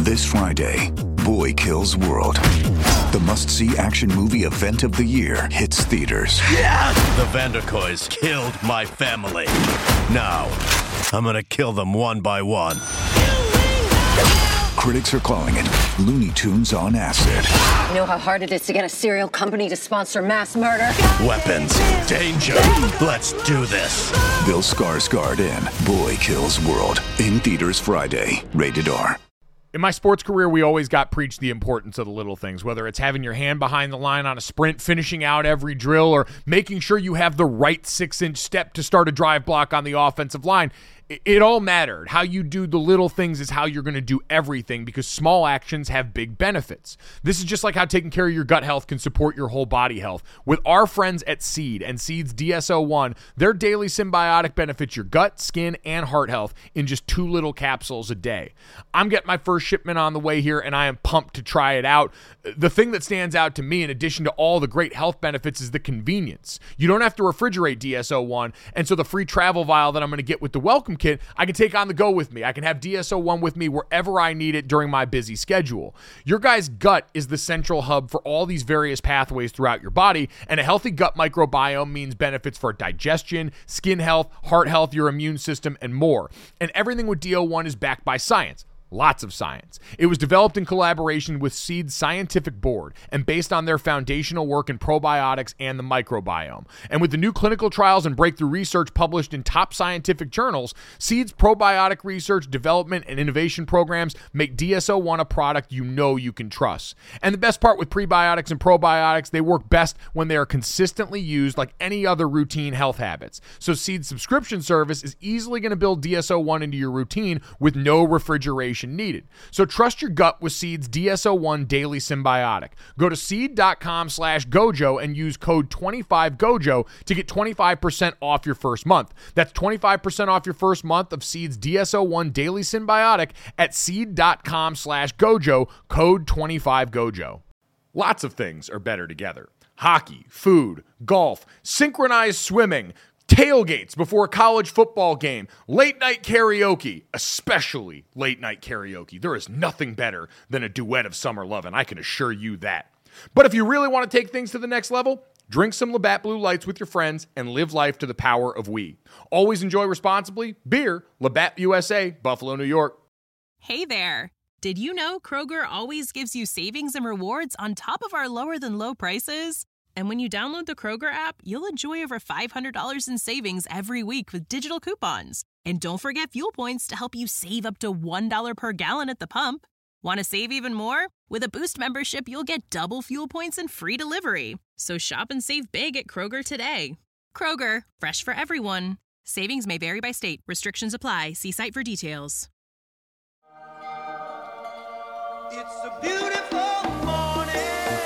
This Friday, Boy Kills World. The must-see action movie event of the year hits theaters. Yes! The Vanderkoys killed my family. Now, I'm gonna kill them one by one. Critics are calling it Looney Tunes on acid. You know how hard it is to get a cereal company to sponsor mass murder? Weapons, danger, let's do this. Bill Skarsgård in Boy Kills World. In theaters Friday. Rated R. In my sports career, we always got preached the importance of the little things, whether it's having your hand behind the line on a sprint, finishing out every drill, or making sure you have the right 6-inch step to start a drive block on the offensive line. It all mattered. How you do the little things is how you're going to do everything, because small actions have big benefits. This is just like how taking care of your gut health can support your whole body health. With our friends at Seed and Seed's DSO1, their daily symbiotic benefits your gut, skin, and heart health in just 2 little capsules a day. I'm getting my first shipment on the way here, and I am pumped to try it out. The thing that stands out to me, in addition to all the great health benefits, is the convenience. You don't have to refrigerate DSO1, and so the free travel vial that I'm going to get with the welcome kit, I can take on the go with me. I can have DSO1 with me wherever I need it during my busy schedule. Your guy's gut is the central hub for all these various pathways throughout your body, and a healthy gut microbiome means benefits for digestion, skin health, heart health, your immune system, and more. And everything with DO1 is backed by science. Lots of science. It was developed in collaboration with Seed's scientific board and based on their foundational work in probiotics and the microbiome. And with the new clinical trials and breakthrough research published in top scientific journals, Seed's probiotic research, development, and innovation programs make DSO1 a product you know you can trust. And the best part with prebiotics and probiotics, they work best when they are consistently used like any other routine health habits. So Seed's subscription service is easily going to build DSO1 into your routine with no refrigeration needed. So trust your gut with Seed's DSO1 Daily Symbiotic. Go to seed.com/Gojo and use code 25Gojo to get 25% off your first month. That's 25% off your first month of Seed's DSO1 Daily Symbiotic at seed.com/Gojo, code 25Gojo. Lots of things are better together. Hockey, food, golf, synchronized swimming, tailgates before a college football game, late night karaoke, especially late night karaoke. There is nothing better than a duet of summer love, and I can assure you that. But if you really want to take things to the next level, drink some Labatt Blue Lights with your friends and live life to the power of we. Always enjoy responsibly. Beer, Labatt USA, Buffalo, New York. Hey there. Did you know Kroger always gives you savings and rewards on top of our lower than low prices? And when you download the Kroger app, you'll enjoy over $500 in savings every week with digital coupons. And don't forget fuel points to help you save up to $1 per gallon at the pump. Want to save even more? With a Boost membership, you'll get double fuel points and free delivery. So shop and save big at Kroger today. Kroger, fresh for everyone. Savings may vary by state. Restrictions apply. See site for details. It's a beautiful morning.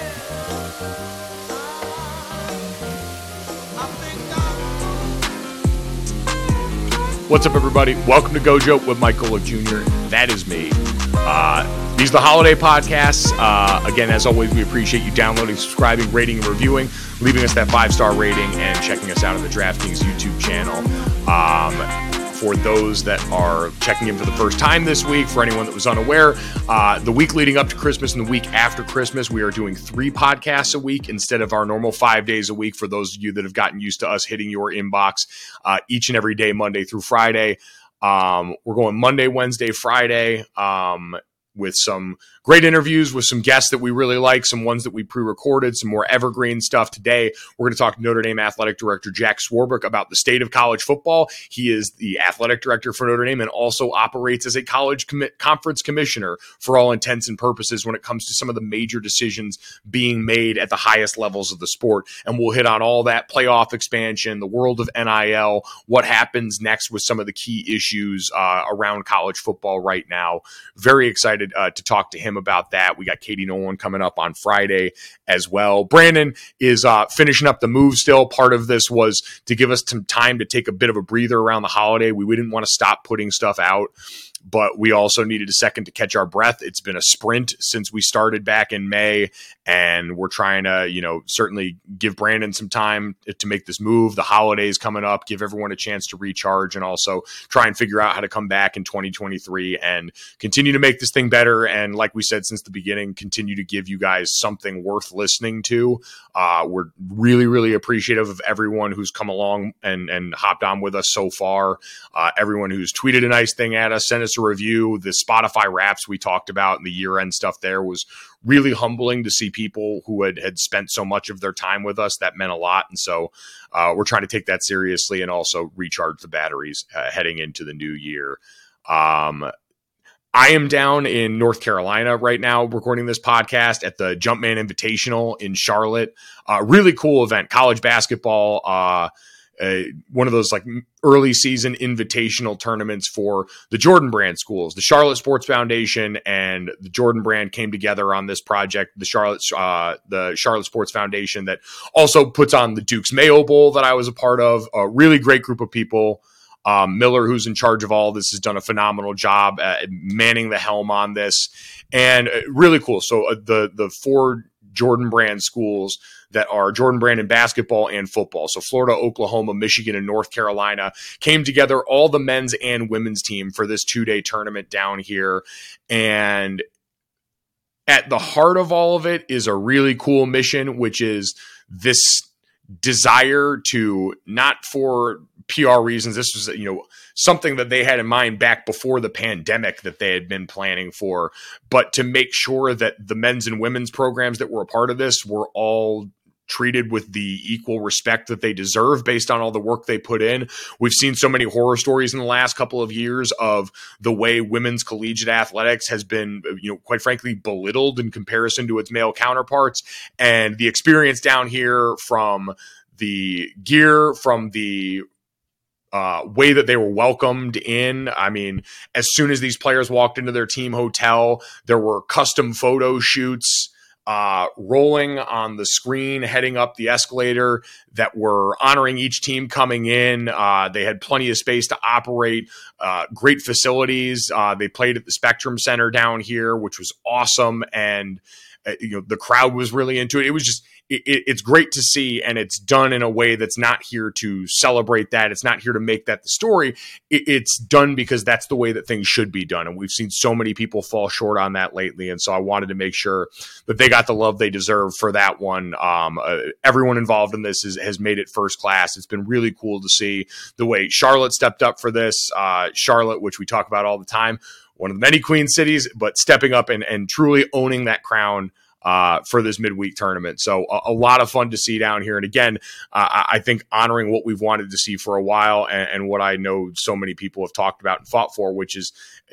What's up, everybody? Welcome to Gojo with Mike Golic Jr. That is me. These are the holiday podcasts. Again, as always, we appreciate you downloading, subscribing, rating, and reviewing, leaving us that 5-star rating, and checking us out on the DraftKings YouTube channel. For those that are checking in for the first time this week, for anyone that was unaware, the week leading up to Christmas and the week after Christmas, we are doing 3 podcasts a week instead of our normal 5 days a week for those of you that have gotten used to us hitting your inbox each and every day, Monday through Friday. We're going Monday, Wednesday, Friday, with some great interviews with some guests that we really like, some ones that we pre-recorded, some more evergreen stuff. Today, we're going to talk to Notre Dame Athletic Director Jack Swarbrick about the state of college football. He is the athletic director for Notre Dame and also operates as a college conference commissioner for all intents and purposes when it comes to some of the major decisions being made at the highest levels of the sport. And we'll hit on all that: playoff expansion, the world of NIL, what happens next with some of the key issues around college football right now. Very excited to talk to him about that. We got Katie Nolan coming up on Friday as well. Brandon is finishing up the move still. Part of this was to give us some time to take a bit of a breather around the holiday. We didn't want to stop putting stuff out but we also needed a second to catch our breath. It's been a sprint since we started back in May, and we're trying to, certainly give Brandon some time to make this move. The holidays coming up, give everyone a chance to recharge, and also try and figure out how to come back in 2023 and continue to make this thing better. And like we said since the beginning, continue to give you guys something worth listening to. We're really, really appreciative of everyone who's come along and hopped on with us so far. Everyone who's tweeted a nice thing at us, sent us a review. The Spotify Wraps we talked about and the year-end stuff there was really humbling to see people who had spent so much of their time with us. That meant a lot. And so we're trying to take that seriously and also recharge the batteries heading into the new year. I am down in North Carolina right now recording this podcast at the Jumpman Invitational in Charlotte. Really cool event, college basketball, one of those like early season invitational tournaments for the Jordan Brand schools. The Charlotte Sports Foundation and the Jordan Brand came together on this project. The Charlotte Sports Foundation that also puts on the Duke's Mayo Bowl that I was a part of. A really great group of people. Miller, who's in charge of all this, has done a phenomenal job manning the helm on this, and really cool. So the 4 Jordan Brand schools that are Jordan Brand in basketball and football. So Florida, Oklahoma, Michigan, and North Carolina came together, all the men's and women's team, for this 2-day tournament down here. And at the heart of all of it is a really cool mission, which is this desire to, not for PR reasons, this was, something that they had in mind back before the pandemic that they had been planning for, but to make sure that the men's and women's programs that were a part of this were all treated with the equal respect that they deserve based on all the work they put in. We've seen so many horror stories in the last couple of years of the way women's collegiate athletics has been, quite frankly, belittled in comparison to its male counterparts. And the experience down here, from the gear, from the way that they were welcomed in. I mean, as soon as these players walked into their team hotel, there were custom photo shoots rolling on the screen heading up the escalator that were honoring each team coming in. They had plenty of space to operate, great facilities. They played at the Spectrum Center down here, which was awesome. And the crowd was really into it. It was just, it's great to see, and it's done in a way that's not here to celebrate that. It's not here to make that the story. It's done because that's the way that things should be done, and we've seen so many people fall short on that lately, and so I wanted to make sure that they got the love they deserve for that one. Everyone involved in this has made it first class. It's been really cool to see the way Charlotte stepped up for this. Charlotte, which we talk about all the time, one of the many Queen cities, but stepping up and truly owning that crown for this midweek tournament. So a lot of fun to see down here. And again, I think honoring what we've wanted to see for a while, and what I know so many people have talked about and fought for, which is,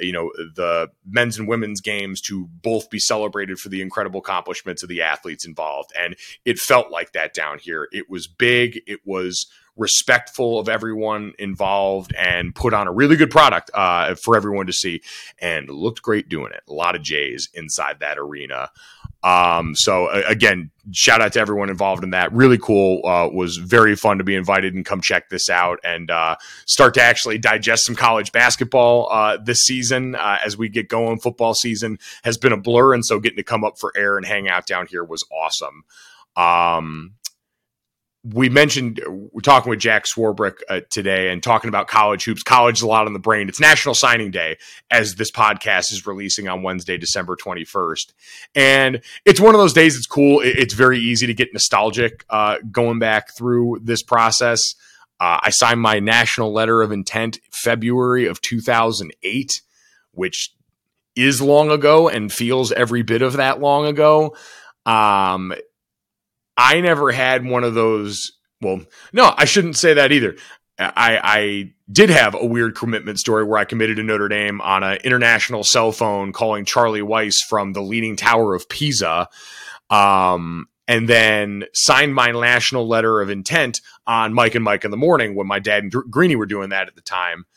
the men's and women's games to both be celebrated for the incredible accomplishments of the athletes involved. And it felt like that down here. It was big. It was respectful of everyone involved, and put on a really good product for everyone to see, and looked great doing it. A lot of J's inside that arena. So again, shout out to everyone involved in that. Really cool. Was very fun to be invited and come check this out and start to actually digest some college basketball this season as we get going. Football season has been a blur, and so getting to come up for air and hang out down here was awesome. We mentioned, we're talking with Jack Swarbrick today and talking about college hoops. College is a lot on the brain. It's National Signing Day as this podcast is releasing on Wednesday, December 21st. And it's one of those days it's cool. It's very easy to get nostalgic going back through this process. I signed my national letter of intent February of 2008, which is long ago and feels every bit of that long ago. I never had one of those. Well, no, I shouldn't say that either. I did have a weird commitment story where I committed to Notre Dame on an international cell phone calling Charlie Weiss from the Leaning Tower of Pisa, and then signed my national letter of intent on Mike and Mike in the Morning when my dad and Greeny were doing that at the time.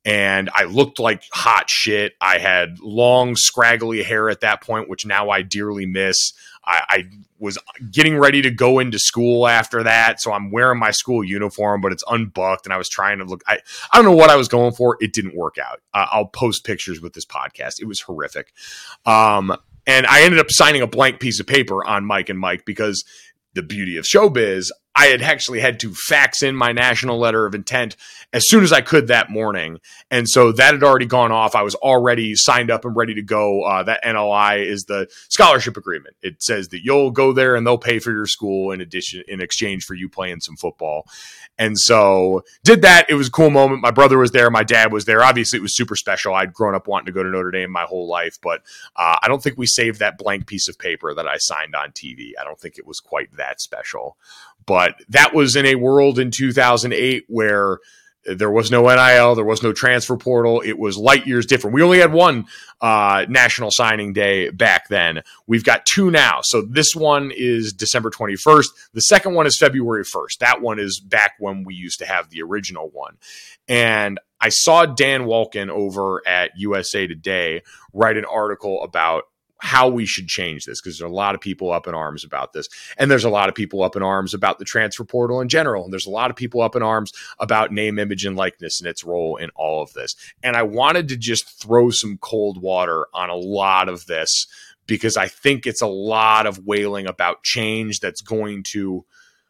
and I looked like hot shit. I had long, scraggly hair at that point, which now I dearly miss. I was getting ready to go into school after that, so I'm wearing my school uniform, but it's unbucked, and I was trying to look. I don't know what I was going for. It didn't work out. I'll post pictures with this podcast. It was horrific. And I ended up signing a blank piece of paper on Mike and Mike because the beauty of showbiz, I had actually had to fax in my national letter of intent as soon as I could that morning. And so that had already gone off. I was already signed up and ready to go. That NLI is the scholarship agreement. It says that you'll go there and they'll pay for your school in exchange for you playing some football. And so did that. It was a cool moment. My brother was there. My dad was there. Obviously, it was super special. I'd grown up wanting to go to Notre Dame my whole life, but I don't think we saved that blank piece of paper that I signed on TV. I don't think it was quite that special. But that was in a world in 2008 where there was no NIL, there was no transfer portal. It was light years different. We only had one national signing day back then. We've got two now. So this one is December 21st. The second one is February 1st. That one is back when we used to have the original one. And I saw Dan Walken over at USA Today write an article about how we should change this, because there's a lot of people up in arms about this. And there's a lot of people up in arms about the transfer portal in general. And there's a lot of people up in arms about name, image, and likeness and its role in all of this. And I wanted to just throw some cold water on a lot of this, because I think it's a lot of wailing about change that's going to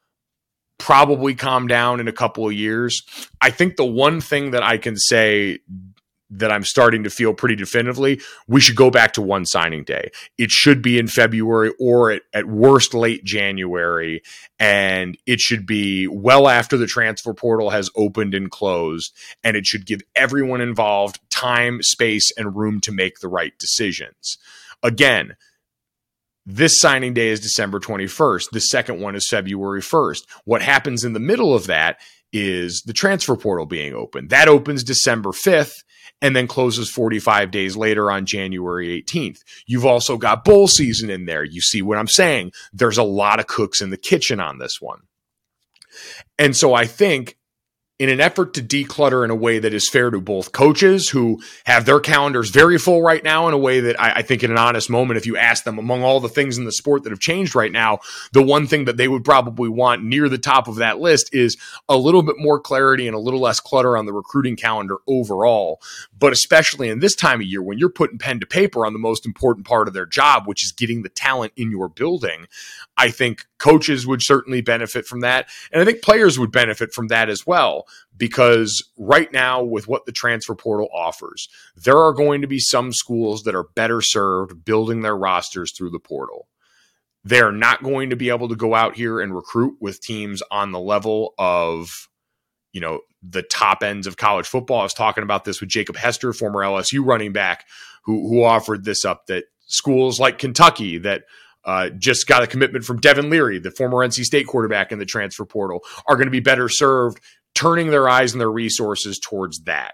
probably calm down in a couple of years. I think the one thing that I can say that I'm starting to feel pretty definitively, we should go back to one signing day. It should be in February or at worst late January, and it should be well after the transfer portal has opened and closed, and it should give everyone involved time, space, and room to make the right decisions. Again, this signing day is December 21st. The second one is February 1st. What happens in the middle of that is the transfer portal being open. That opens December 5th and then closes 45 days later on January 18th. You've also got bowl season in there. You see what I'm saying? There's a lot of cooks in the kitchen on this one. And so I think in an effort to declutter in a way that is fair to both coaches who have their calendars very full right now, in a way that I think in an honest moment, if you ask them among all the things in the sport that have changed right now, the one thing that they would probably want near the top of that list is a little bit more clarity and a little less clutter on the recruiting calendar overall. But especially in this time of year, when you're putting pen to paper on the most important part of their job, which is getting the talent in your building, I think coaches would certainly benefit from that. And I think players would benefit from that as well. Because right now, with what the transfer portal offers, there are going to be some schools that are better served building their rosters through the portal. They're not going to be able to go out here and recruit with teams on the level of, you know, the top ends of college football. I was talking about this with Jacob Hester, former LSU running back, who offered this up, that schools like Kentucky that just got a commitment from Devin Leary, the former NC State quarterback in the transfer portal, are going to be better served turning their eyes and their resources towards that.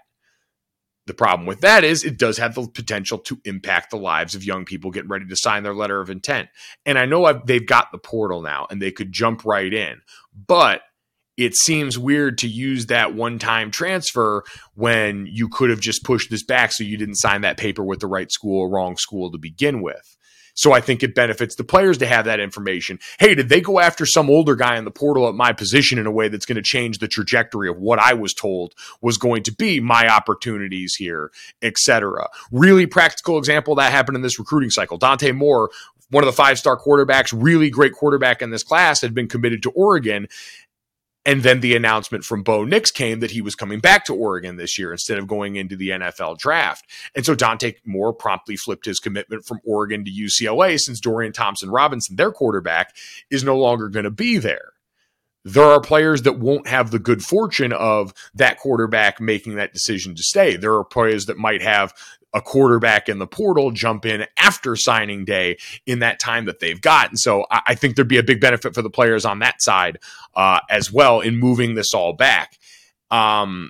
The problem with that is it does have the potential to impact the lives of young people getting ready to sign their letter of intent. And I know they've got the portal now and they could jump right in, but it seems weird to use that one-time transfer when you could have just pushed this back so you didn't sign that paper with the right school or wrong school to begin with. So I think it benefits the players to have that information. Hey, did they go after some older guy in the portal at my position in a way that's going to change the trajectory of what I was told was going to be my opportunities here, etc. Really practical example that happened in this recruiting cycle. Dante Moore, one of the 5-star quarterbacks, really great quarterback in this class, had been committed to Oregon. And then the announcement from Bo Nix came that he was coming back to Oregon this year instead of going into the NFL draft. And so Dante Moore promptly flipped his commitment from Oregon to UCLA, since Dorian Thompson-Robinson, their quarterback, is no longer going to be there. There are players that won't have the good fortune of that quarterback making that decision to stay. There are players that might have a quarterback in the portal jump in after signing day in that time that they've got. And so I think there'd be a big benefit for the players on that side as well in moving this all back.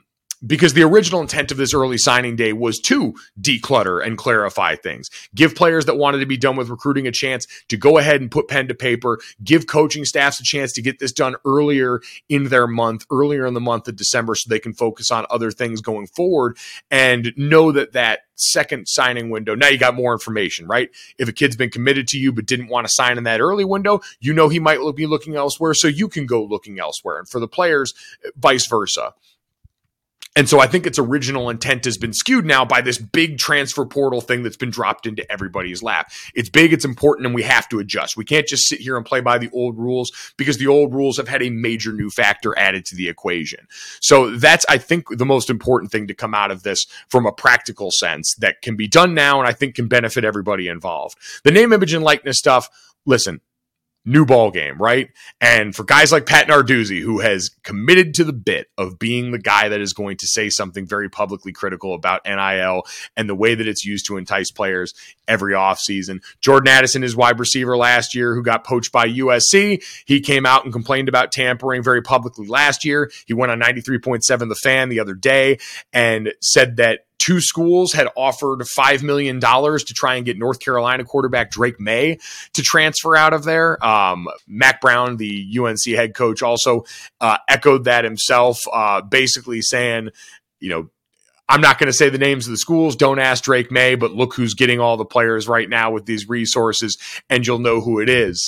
because the original intent of this early signing day was to declutter and clarify things, give players that wanted to be done with recruiting a chance to go ahead and put pen to paper, give coaching staffs a chance to get this done earlier in the month of December so they can focus on other things going forward and know that second signing window, now you got more information, right? If a kid's been committed to you but didn't want to sign in that early window, you know he might be looking elsewhere, so you can go looking elsewhere. And for the players, vice versa. And so I think its original intent has been skewed now by this big transfer portal thing that's been dropped into everybody's lap. It's big, it's important, and we have to adjust. We can't just sit here and play by the old rules because the old rules have had a major new factor added to the equation. So that's, I think, the most important thing to come out of this from a practical sense that can be done now and I think can benefit everybody involved. The name, image, and likeness stuff, listen, new ball game, right? And for guys like Pat Narduzzi, who has committed to the bit of being the guy that is going to say something very publicly critical about NIL and the way that it's used to entice players every offseason. Jordan Addison is wide receiver last year who got poached by USC. He came out and complained about tampering very publicly last year. He went on 93.7 The Fan the other day and said that 2 schools had offered $5 million to try and get North Carolina quarterback Drake May to transfer out of there. Mac Brown, the UNC head coach, also echoed that himself, basically saying, I'm not going to say the names of the schools. Don't ask Drake May, but look who's getting all the players right now with these resources, and you'll know who it is.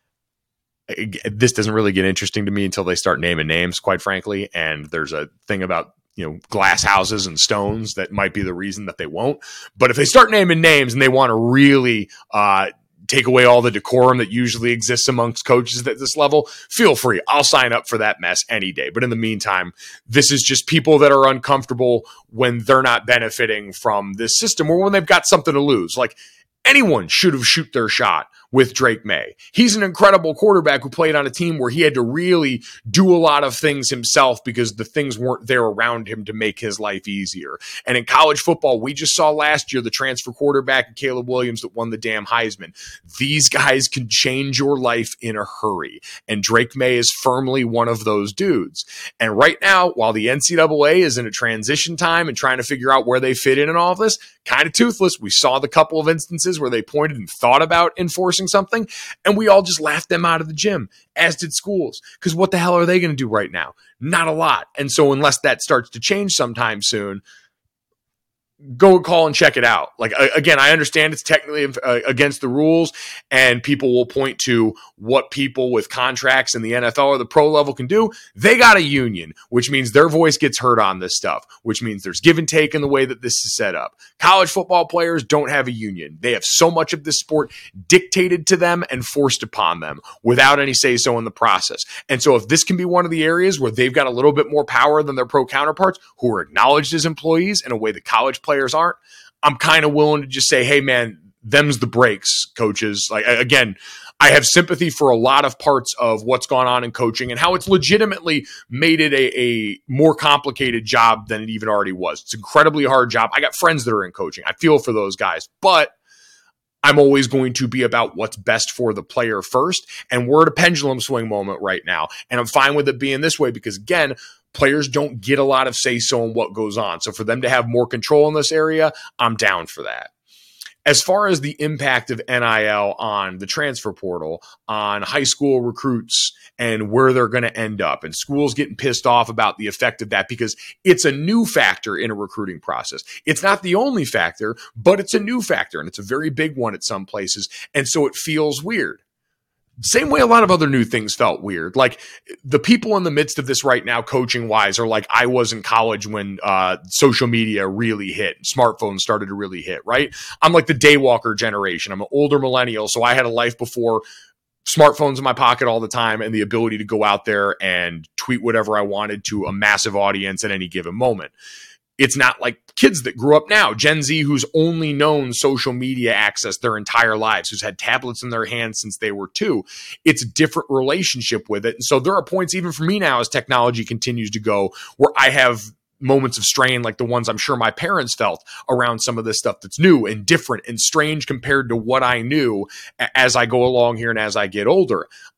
This doesn't really get interesting to me until they start naming names, quite frankly. And there's a thing about glass houses and stones that might be the reason that they won't. But if they start naming names and they want to really take away all the decorum that usually exists amongst coaches at this level, feel free. I'll sign up for that mess any day. But in the meantime, this is just people that are uncomfortable when they're not benefiting from this system or when they've got something to lose. Like, anyone should have shoot their shot with Drake May. He's an incredible quarterback who played on a team where he had to really do a lot of things himself because the things weren't there around him to make his life easier. And in college football, we just saw last year the transfer quarterback Caleb Williams that won the damn Heisman. These guys can change your life in a hurry. And Drake May is firmly one of those dudes. And right now, while the NCAA is in a transition time and trying to figure out where they fit in all of this, kind of toothless. We saw the couple of instances where they pointed and thought about enforcing something, and we all just laughed them out of the gym, as did schools. Because what the hell are they going to do right now? Not a lot. And so unless that starts to change sometime soon, go and call and check it out. Like, again, I understand it's technically against the rules, and people will point to what people with contracts in the NFL or the pro level can do. They got a union, which means their voice gets heard on this stuff, which means there's give and take in the way that this is set up. College football players don't have a union. They have so much of this sport dictated to them and forced upon them without any say-so in the process. And so if this can be one of the areas where they've got a little bit more power than their pro counterparts who are acknowledged as employees in a way that college players aren't, I'm kind of willing to just say, hey, man, them's the breaks, coaches. Like, again, I have sympathy for a lot of parts of what's gone on in coaching and how it's legitimately made it a more complicated job than it even already was. It's an incredibly hard job. I got friends that are in coaching. I feel for those guys, but I'm always going to be about what's best for the player first. And we're at a pendulum swing moment right now. And I'm fine with it being this way because, again, players don't get a lot of say-so in what goes on. So for them to have more control in this area, I'm down for that. As far as the impact of NIL on the transfer portal, on high school recruits and where they're going to end up, and schools getting pissed off about the effect of that because it's a new factor in a recruiting process. It's not the only factor, but it's a new factor, and it's a very big one at some places, and so it feels weird. Same way a lot of other new things felt weird. Like, the people in the midst of this right now, coaching wise, are like I was in college when social media really hit, smartphones started to really hit, right? I'm like the daywalker generation. I'm an older millennial, so I had a life before smartphones in my pocket all the time and the ability to go out there and tweet whatever I wanted to a massive audience at any given moment. It's not like kids that grew up now, Gen Z, who's only known social media access their entire lives, who's had tablets in their hands since they were 2. It's a different relationship with it. And so there are points, even for me now, as technology continues to go, where I have moments of strain like the ones I'm sure my parents felt around some of this stuff that's new and different and strange compared to what I knew as I go along here and as I get older.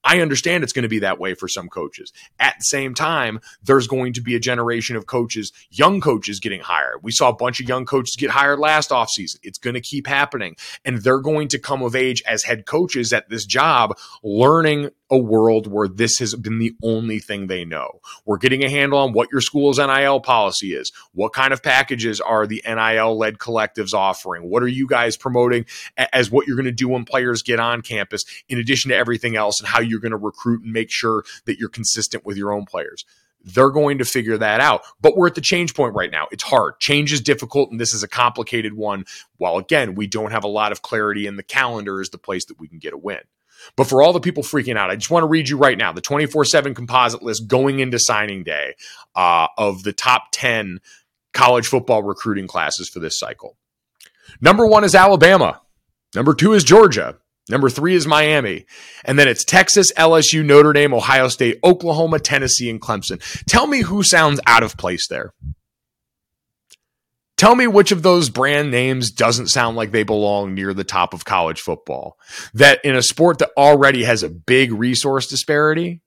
I understand it's going to be that way for some coaches. At the same time, there's going to be a generation of coaches, young coaches getting hired. We saw a bunch of young coaches get hired last offseason. It's going to keep happening. And they're going to come of age as head coaches at this job, learning a world where this has been the only thing they know. We're getting a handle on what your school's NIL policy is. What kind of packages are the NIL-led collectives offering? What are you guys promoting as what you're going to do when players get on campus, in addition to everything else, and how you're going to recruit and make sure that you're consistent with your own players? They're going to figure that out. But we're at the change point right now. It's hard. Change is difficult, and this is a complicated one. While, again, we don't have a lot of clarity, and the calendar is the place that we can get a win. But for all the people freaking out, I just want to read you right now the 24/7 composite list going into signing day of the top 10 college football recruiting classes for this cycle. Number 1 is Alabama. Number 2 is Georgia. Number 3 is Miami. And then it's Texas, LSU, Notre Dame, Ohio State, Oklahoma, Tennessee, and Clemson. Tell me who sounds out of place there. Tell me which of those brand names doesn't sound like they belong near the top of college football. That in a sport that already has a big resource disparity,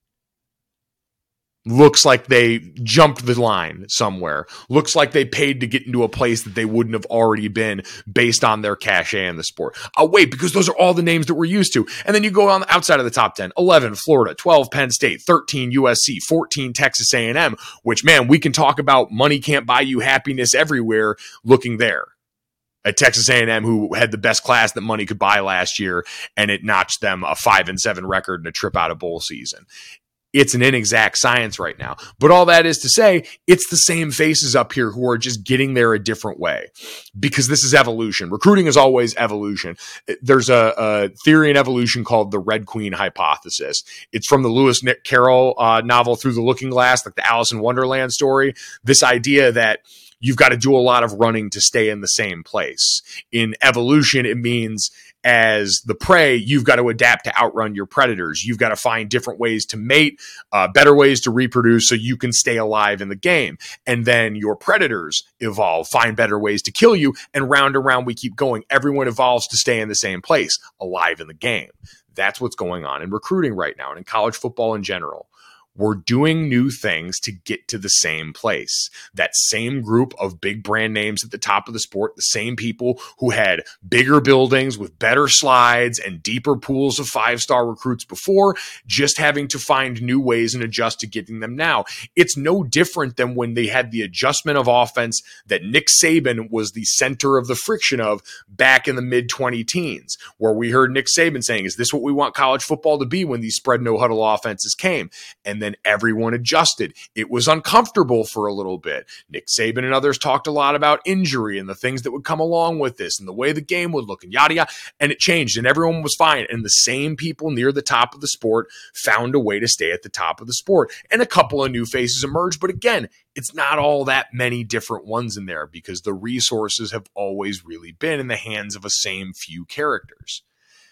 looks like they jumped the line somewhere. Looks like they paid to get into a place that they wouldn't have already been based on their cachet in the sport. Oh, wait, because those are all the names that we're used to. And then you go on outside of the top 10, 11, Florida, 12, Penn State, 13, USC, 14, Texas A&M, which, man, we can talk about money can't buy you happiness everywhere looking there. At Texas A&M, who had the best class that money could buy last year, and it notched them a 5-7 record and a trip out of bowl season. It's an inexact science right now. But all that is to say, it's the same faces up here who are just getting there a different way, because this is evolution. Recruiting is always evolution. There's a theory in evolution called the Red Queen hypothesis. It's from the Lewis Carroll novel Through the Looking Glass, like the Alice in Wonderland story. This idea that you've got to do a lot of running to stay in the same place. In evolution, it means as the prey, you've got to adapt to outrun your predators. You've got to find different ways to mate, better ways to reproduce so you can stay alive in the game. And then your predators evolve, find better ways to kill you, and round and round we keep going. Everyone evolves to stay in the same place, alive in the game. That's what's going on in recruiting right now and in college football in general. We're doing new things to get to the same place. That same group of big brand names at the top of the sport, the same people who had bigger buildings with better slides and deeper pools of 5-star recruits before, just having to find new ways and adjust to getting them now. It's no different than when they had the adjustment of offense that Nick Saban was the center of the friction of back in the mid-2010s, where we heard Nick Saban saying, is this what we want college football to be when these spread no huddle offenses came? And then everyone adjusted. It was uncomfortable for a little bit. Nick Saban and others talked a lot about injury and the things that would come along with this and the way the game would look and yada, yada. And it changed and everyone was fine. And the same people near the top of the sport found a way to stay at the top of the sport. And a couple of new faces emerged. But again, it's not all that many different ones in there because the resources have always really been in the hands of a same few characters.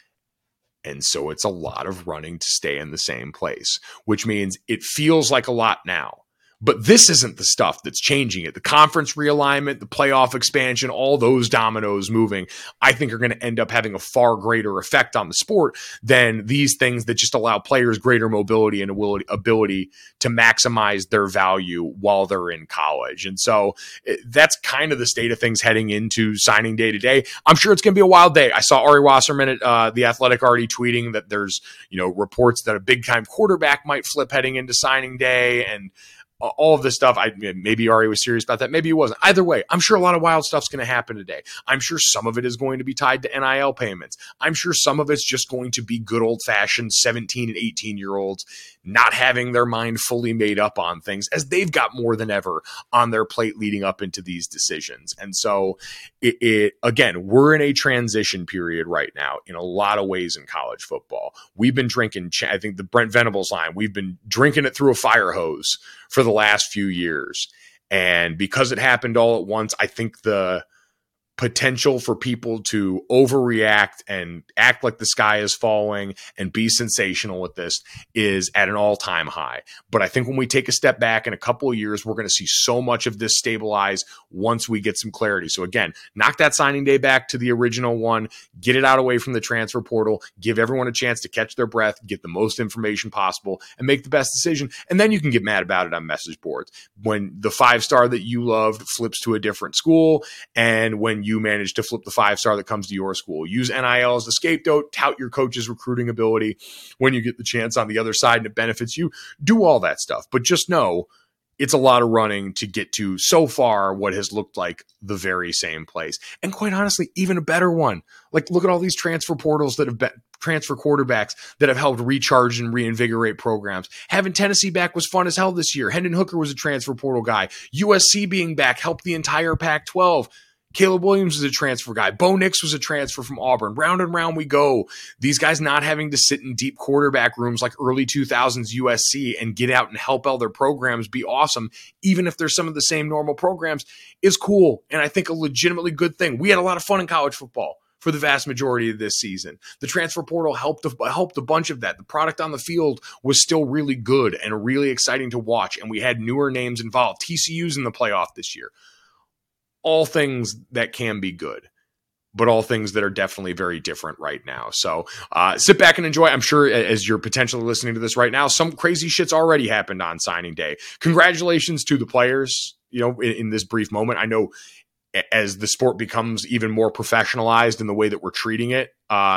And so it's a lot of running to stay in the same place, which means it feels like a lot now. But this isn't the stuff that's changing it. The conference realignment, the playoff expansion, all those dominoes moving, I think are going to end up having a far greater effect on the sport than these things that just allow players greater mobility and ability to maximize their value while they're in college. And so that's kind of the state of things heading into signing day today. I'm sure it's going to be a wild day. I saw Ari Wasserman at The Athletic already tweeting that there's, reports that a big time quarterback might flip heading into signing day and all of this stuff. Maybe Ari was serious about that. Maybe he wasn't. Either way, I'm sure a lot of wild stuff's going to happen today. I'm sure some of it is going to be tied to NIL payments. I'm sure some of it's just going to be good old-fashioned 17 and 18-year-olds not having their mind fully made up on things as they've got more than ever on their plate leading up into these decisions. And so, again, we're in a transition period right now in a lot of ways in college football. We've been drinking, I think the Brent Venables line, we've been drinking it through a fire hose for the last few years. And because it happened all at once, I think the potential for people to overreact and act like the sky is falling and be sensational with this is at an all-time high. But I think when we take a step back in a couple of years, we're going to see so much of this stabilize once we get some clarity. So again, knock that signing day back to the original one, get it out away from the transfer portal, give everyone a chance to catch their breath, get the most information possible, and make the best decision. And then you can get mad about it on message boards. When the 5-star that you loved flips to a different school, and when you manage to flip the 5-star that comes to your school. Use NIL as the scapegoat, tout your coach's recruiting ability when you get the chance on the other side and it benefits you. Do all that stuff. But just know it's a lot of running to get to so far what has looked like the very same place. And quite honestly, even a better one. Like, look at all these transfer portals that have been transfer quarterbacks that have helped recharge and reinvigorate programs. Having Tennessee back was fun as hell this year. Hendon Hooker was a transfer portal guy. USC being back helped the entire Pac-12. Caleb Williams was a transfer guy. Bo Nix was a transfer from Auburn. Round and round we go. These guys not having to sit in deep quarterback rooms like early 2000s USC and get out and help all their programs be awesome, even if they're some of the same normal programs, is cool. And I think a legitimately good thing. We had a lot of fun in college football for the vast majority of this season. The transfer portal helped a bunch of that. The product on the field was still really good and really exciting to watch, and we had newer names involved. TCU's in the playoff this year. All things that can be good, but all things that are definitely very different right now. So sit back and enjoy. I'm sure as you're potentially listening to this right now, some crazy shit's already happened on signing day. Congratulations to the players, in this brief moment. I know as the sport becomes even more professionalized in the way that we're treating it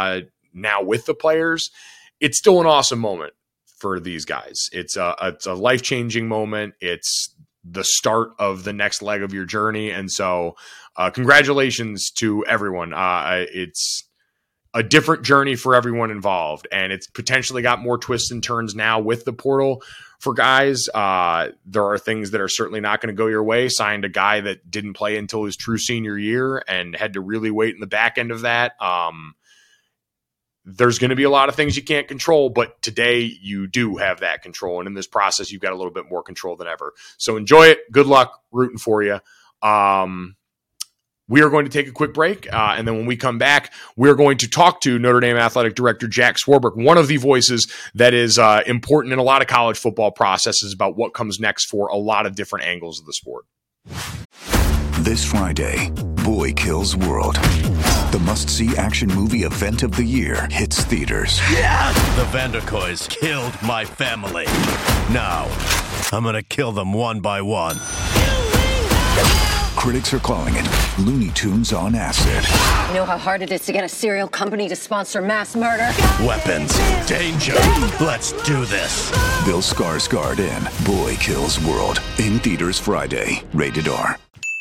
now with the players, it's still an awesome moment for these guys. It's a life-changing moment. It's the start of the next leg of your journey. And so congratulations to everyone. It's a different journey for everyone involved, and it's potentially got more twists and turns now with the portal for guys. There are things that are certainly not going to go your way. Signed a guy that didn't play until his true senior year and had to really wait in the back end of that. There's going to be a lot of things you can't control, but today you do have that control. And in this process, you've got a little bit more control than ever. So enjoy it. Good luck, rooting for you. We are going to take a quick break. And then when we come back, we're going to talk to Notre Dame Athletic Director Jack Swarbrick, one of the voices that is important in a lot of college football processes about what comes next for a lot of different angles of the sport. This Friday, Boy Kills World. The must-see action movie event of the year hits theaters. Yes! The Vanderkoys killed my family. Now, I'm gonna kill them one by one. Critics are calling it Looney Tunes on acid. You know how hard it is to get a serial company to sponsor mass murder? Weapons, danger, let's do this. Bill Skarsgård in Boy Kills World. In theaters Friday. Rated R.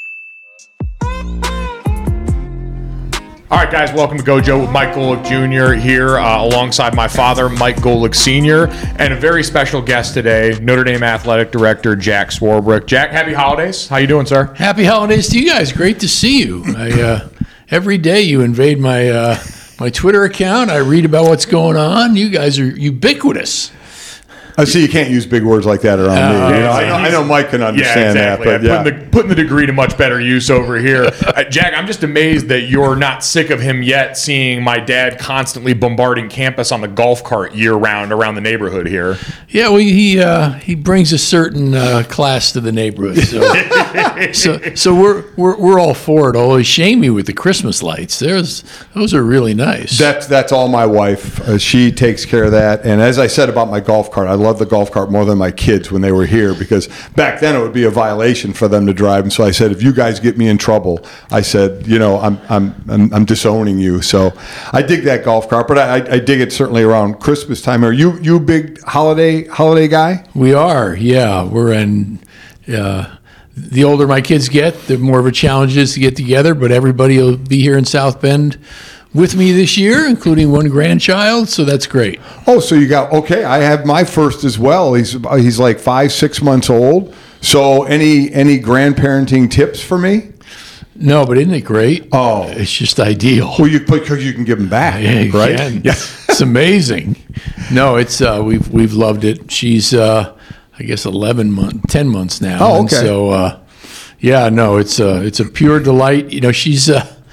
All right, guys, welcome to Gojo with Mike Golick Jr. here alongside my father, Mike Golick Sr., and a very special guest today, Notre Dame Athletic Director Jack Swarbrick. Jack, happy holidays. How you doing, sir? Happy holidays to you guys. Great to see you. Every day you invade my Twitter account. I read about what's going on. You guys are ubiquitous. I see you can't use big words like that around me. I know Mike can understand that. But putting the degree to much better use over here. Jack, I'm just amazed that you're not sick of him yet, seeing my dad constantly bombarding campus on the golf cart year-round around the neighborhood here. Yeah, well, he brings a certain class to the neighborhood. So we're all for it. Although he shamed me with the Christmas lights. Those are really nice. That's all my wife. She takes care of that. And as I said about my golf cart, I love the golf cart more than my kids when they were here, because back then it would be a violation for them to drive. And so I said, if you guys get me in trouble, I said, I'm disowning you. So I dig that golf cart, but I dig it certainly around Christmas time. Are you a big holiday guy? We are, yeah. We're in. The older my kids get, the more of a challenge it is to get together. But everybody will be here in South Bend with me this year, including one grandchild, so that's great. Oh, so I have my first as well. He's like 5-6 months old. So any grandparenting tips for me? No, but isn't it great? Oh, it's just ideal. Well, because you can give them back, right? Yeah, it's amazing. No, it's we've loved it. She's I guess 10 months now. Oh, okay. And so it's a pure delight. She's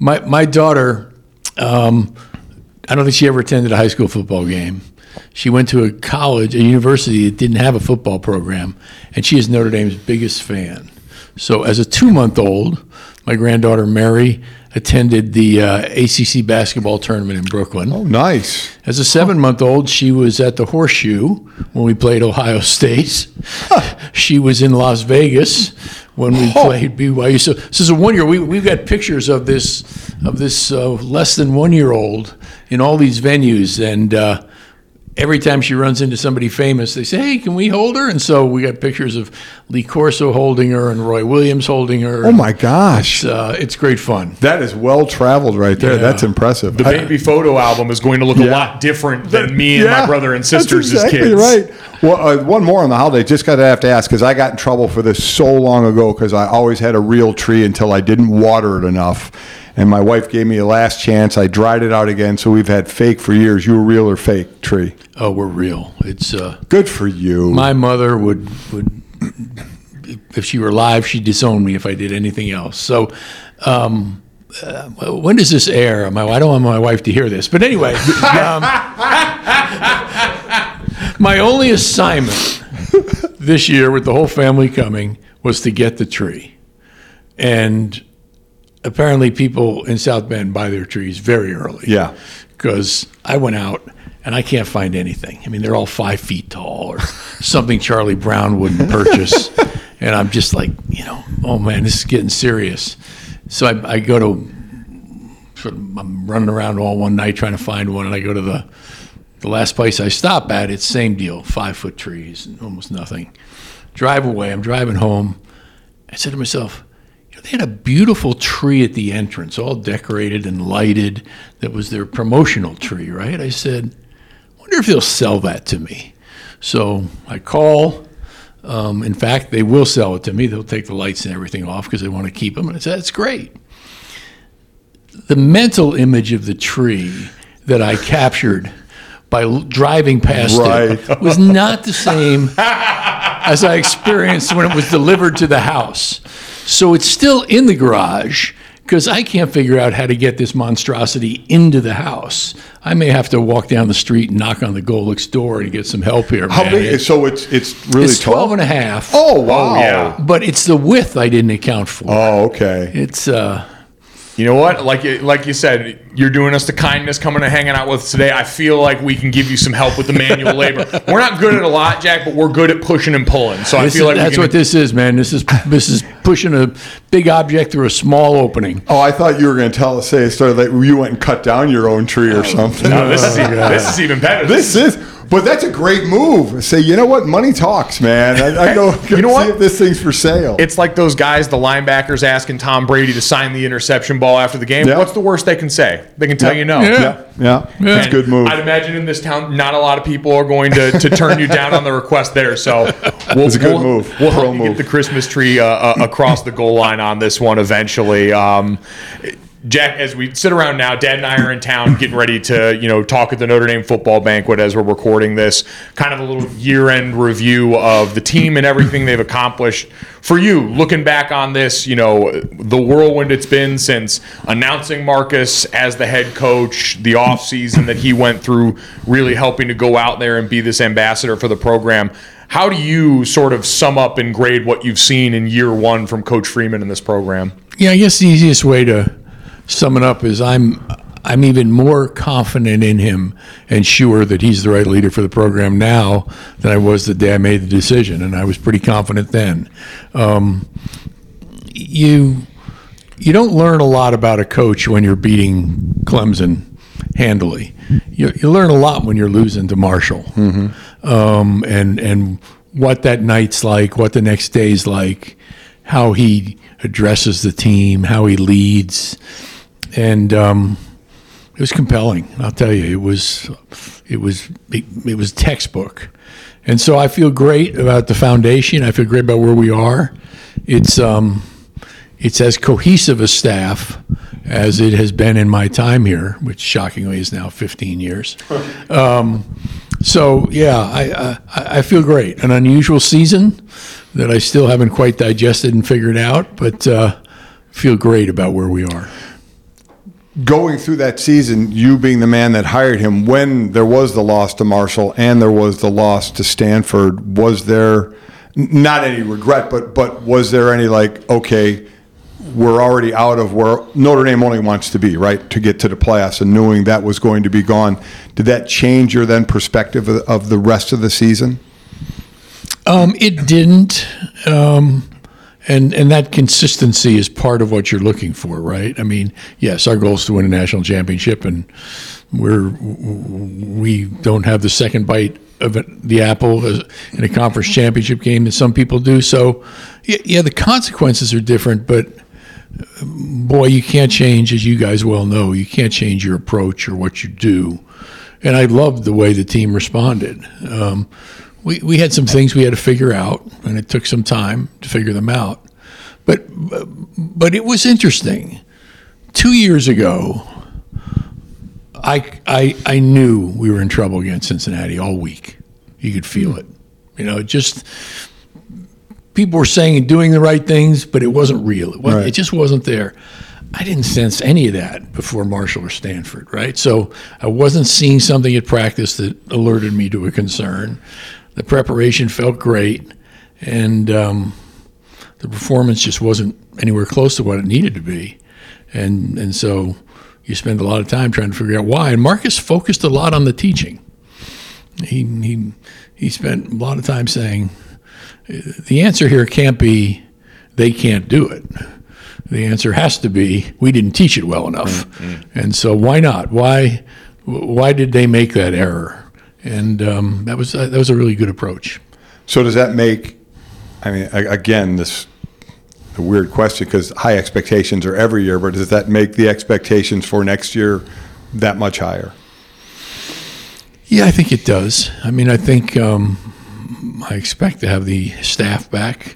My daughter, I don't think she ever attended a high school football game. She went to a university that didn't have a football program, and she is Notre Dame's biggest fan. So as a 2-month-old, my granddaughter Mary attended the ACC basketball tournament in Brooklyn. Oh, nice. As a 7-month-old, she was at the Horseshoe when we played Ohio State. She was in Las Vegas when we played BYU. So this is a 1-year. We've got pictures of this less than 1-year-old in all these venues, and every time she runs into somebody famous, they say, "Hey, can we hold her?" And so we got pictures of Lee Corso holding her and Roy Williams holding her. Oh, my gosh. It's great fun. That is well-traveled right there. Yeah. That's impressive. The baby photo album is going to look a lot different than me and my brother and sisters as kids. Right. Well, one more on the holiday. Just have to ask, because I got in trouble for this so long ago because I always had a real tree until I didn't water it enough. And my wife gave me a last chance. I dried it out again, so we've had fake for years. You a real or fake tree? Oh, we're real. It's good for you. My mother would if she were alive, she'd disown me if I did anything else. So, when does this air? I don't want my wife to hear this, but anyway, my only assignment this year, with the whole family coming, was to get the tree, and apparently people in South Bend buy their trees very early. Yeah. Because I went out and I can't find anything. I mean, they're all 5 feet tall or something Charlie Brown wouldn't purchase. And I'm just like, oh man, this is getting serious. So I go to, I'm running around all one night trying to find one, and I go to the last place I stop at, it's same deal, 5-foot trees, almost nothing. Drive away, I'm driving home. I said to myself, they had a beautiful tree at the entrance, all decorated and lighted. That was their promotional tree, right? I said, I wonder if they'll sell that to me. So I call. In fact, they will sell it to me. They'll take the lights and everything off because they want to keep them. And I said, that's great. The mental image of the tree that I captured by driving past it was not the same as I experienced when it was delivered to the house. So it's still in the garage because I can't figure out how to get this monstrosity into the house. I may have to walk down the street and knock on the Golix door and get some help here. How big? So it's really it's tall? 12 and a half. Oh, wow. Yeah. But it's the width I didn't account for. Oh, okay. It's You know what? Like you said, you're doing us the kindness coming and hanging out with us today. I feel like we can give you some help with the manual labor. We're not good at a lot, Jack, but we're good at pushing and pulling. So I feel like that's what this is, man. This is pushing a big object through a small opening. Oh, I thought you were going to say it started like you went and cut down your own tree or something. No, this is even better. This is. But that's a great move. Say, you know what? Money talks, man. I go you know see what? if this thing's for sale. It's like those guys, the linebackers, asking Tom Brady to sign the interception ball after the game. Yeah. What's the worst they can say? They can tell you no. Yeah. It's a good move. I'd imagine in this town, not a lot of people are going to turn you down on the request there. So it's a good move. We'll help you get the Christmas tree across the goal line on this one eventually. Jack, as we sit around now, Dad and I are in town getting ready to, talk at the Notre Dame football banquet as we're recording this. Kind of a little year-end review of the team and everything they've accomplished. For you, looking back on this, the whirlwind it's been since announcing Marcus as the head coach, the offseason that he went through, really helping to go out there and be this ambassador for the program. How do you sort of sum up and grade what you've seen in year one from Coach Freeman in this program? Yeah, I guess the easiest way to sum it up is I'm even more confident in him and sure that he's the right leader for the program now than I was the day I made the decision, and I was pretty confident then. You don't learn a lot about a coach when you're beating Clemson handily. You learn a lot when you're losing to Marshall, and what that night's like, what the next day's like, how he addresses the team, how he leads. And it was compelling. I'll tell you, it was textbook. And so I feel great about the foundation. I feel great about where we are. It's as cohesive a staff as it has been in my time here, which shockingly is now 15 years. So yeah, I feel great. An unusual season that I still haven't quite digested and figured out, but feel great about where we are. going through that season, you being the man that hired him, when there was the loss to Marshall and there was the loss to Stanford, was there not any regret, but was there any like, okay, we're already out of where Notre Dame only wants to be, right, to get to the playoffs, and knowing that was going to be gone, did that change your then perspective of the rest of the season? It didn't. And that consistency is part of what you're looking for, right? I mean, yes, our goal is to win a national championship, and we don't have the second bite of the apple in a conference championship game that some people do. So, yeah, the consequences are different, but boy, you can't change, as you guys well know, you can't change your approach or what you do. And I loved the way the team responded. We had some things we had to figure out, and it took some time to figure them out. But it was interesting. 2 years ago, I knew we were in trouble against Cincinnati all week. You could feel it. You know, just people were saying and doing the right things, but it wasn't real. It just wasn't there. I didn't sense any of that before Marshall or Stanford, right? So I wasn't seeing something at practice that alerted me to a concern. The preparation felt great, and the performance just wasn't anywhere close to what it needed to be. And so you spend a lot of time trying to figure out why. And Marcus focused a lot on the teaching. He spent a lot of time saying, the answer here can't be they can't do it. The answer has to be we didn't teach it well enough. Mm-hmm. And so why not? Why did they make that error? And that was a really good approach. So does that make, I mean, again, this a weird question because high expectations are every year, but does that make the expectations for next year that much higher? Yeah, I think it does. I mean, I think I expect to have the staff back.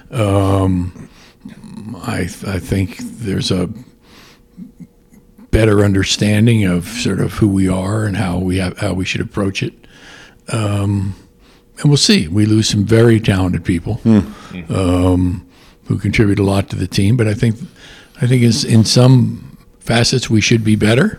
I think there's a better understanding of sort of who we are and how we should approach it. And we'll see. We lose some very talented people who contribute a lot to the team, but I think in some facets we should be better.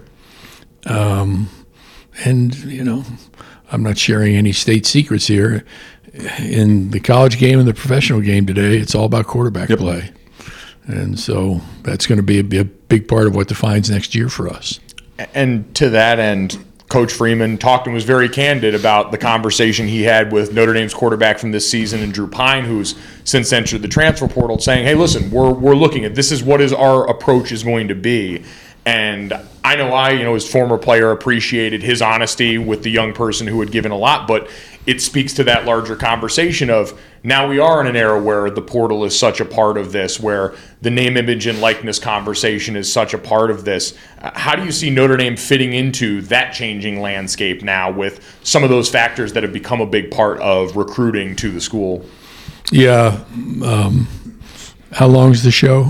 And you know, I'm not sharing any state secrets here. In the college game and the professional game today, it's all about quarterback play. And so that's going to be a big part of what defines next year for us. And to that end, Coach Freeman talked and was very candid about the conversation he had with Notre Dame's quarterback from this season, and Drew Pine, who's since entered the transfer portal, saying, hey, listen, we're looking at this is what our approach is going to be. And I know as former player, appreciated his honesty with the young person who had given a lot, but it speaks to that larger conversation of now we are in an era where the portal is such a part of this, where the name, image, and likeness conversation is such a part of this. How do you see Notre Dame fitting into that changing landscape now with some of those factors that have become a big part of recruiting to the school? Yeah. How long is the show?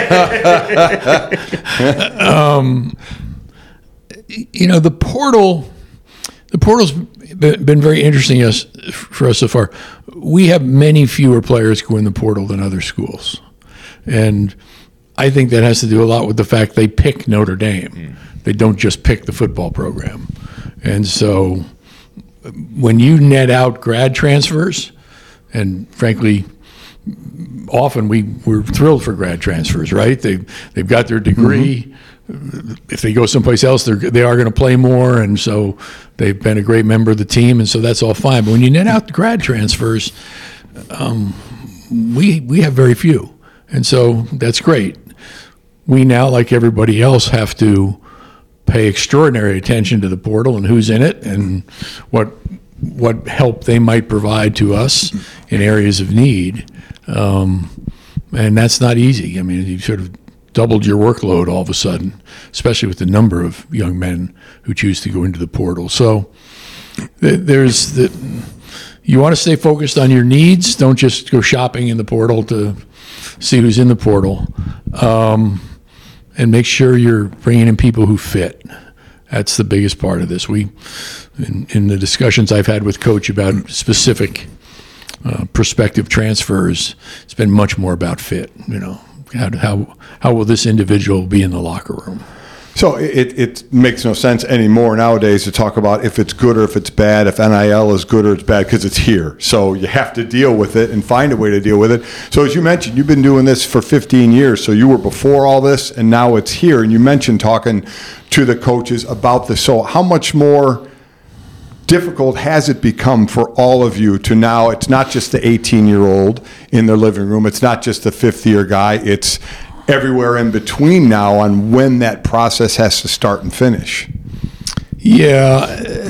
The portal's been very interesting for us so far. We have many fewer players go in the portal than other schools. And I think that has to do a lot with the fact they pick Notre Dame. They don't just pick the football program. And so when you net out grad transfers, and frankly, often we're thrilled for grad transfers, right? They've got their degree. Mm-hmm. If they go someplace else, they are going to play more, and so they've been a great member of the team, and so that's all fine. But when you net out the grad transfers, we have very few, and so that's great. We now, like everybody else, have to pay extraordinary attention to the portal and who's in it and what help they might provide to us in areas of need. And that's not easy. I mean, you sort of doubled your workload all of a sudden, especially with the number of young men who choose to go into the portal. So you want to stay focused on your needs. Don't just go shopping in the portal to see who's in the portal. And make sure you're bringing in people who fit. That's the biggest part of this. In the discussions I've had with Coach about specific prospective transfers, it's been much more about fit. How will this individual be in the locker room? So it makes no sense anymore nowadays to talk about if it's good or if it's bad, if NIL is good or it's bad, because it's here. So you have to deal with it and find a way to deal with it. So as you mentioned, you've been doing this for 15 years. So you were before all this, and now it's here. And you mentioned talking to the coaches about this. So how much more difficult has it become for all of you to now, it's not just the 18-year-old in their living room, it's not just the fifth-year guy, it's everywhere in between now on when that process has to start and finish? Yeah,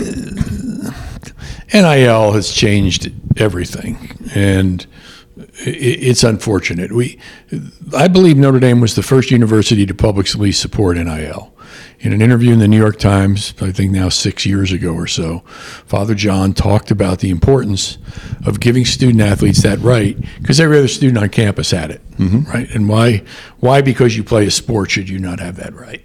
NIL has changed everything, and it's unfortunate. I believe Notre Dame was the first university to publicly support NIL. In an interview in the New York Times, I think now 6 years ago or so, Father John talked about the importance of giving student athletes that right, because every other student on campus had it, right? And why? Because you play a sport, should you not have that right?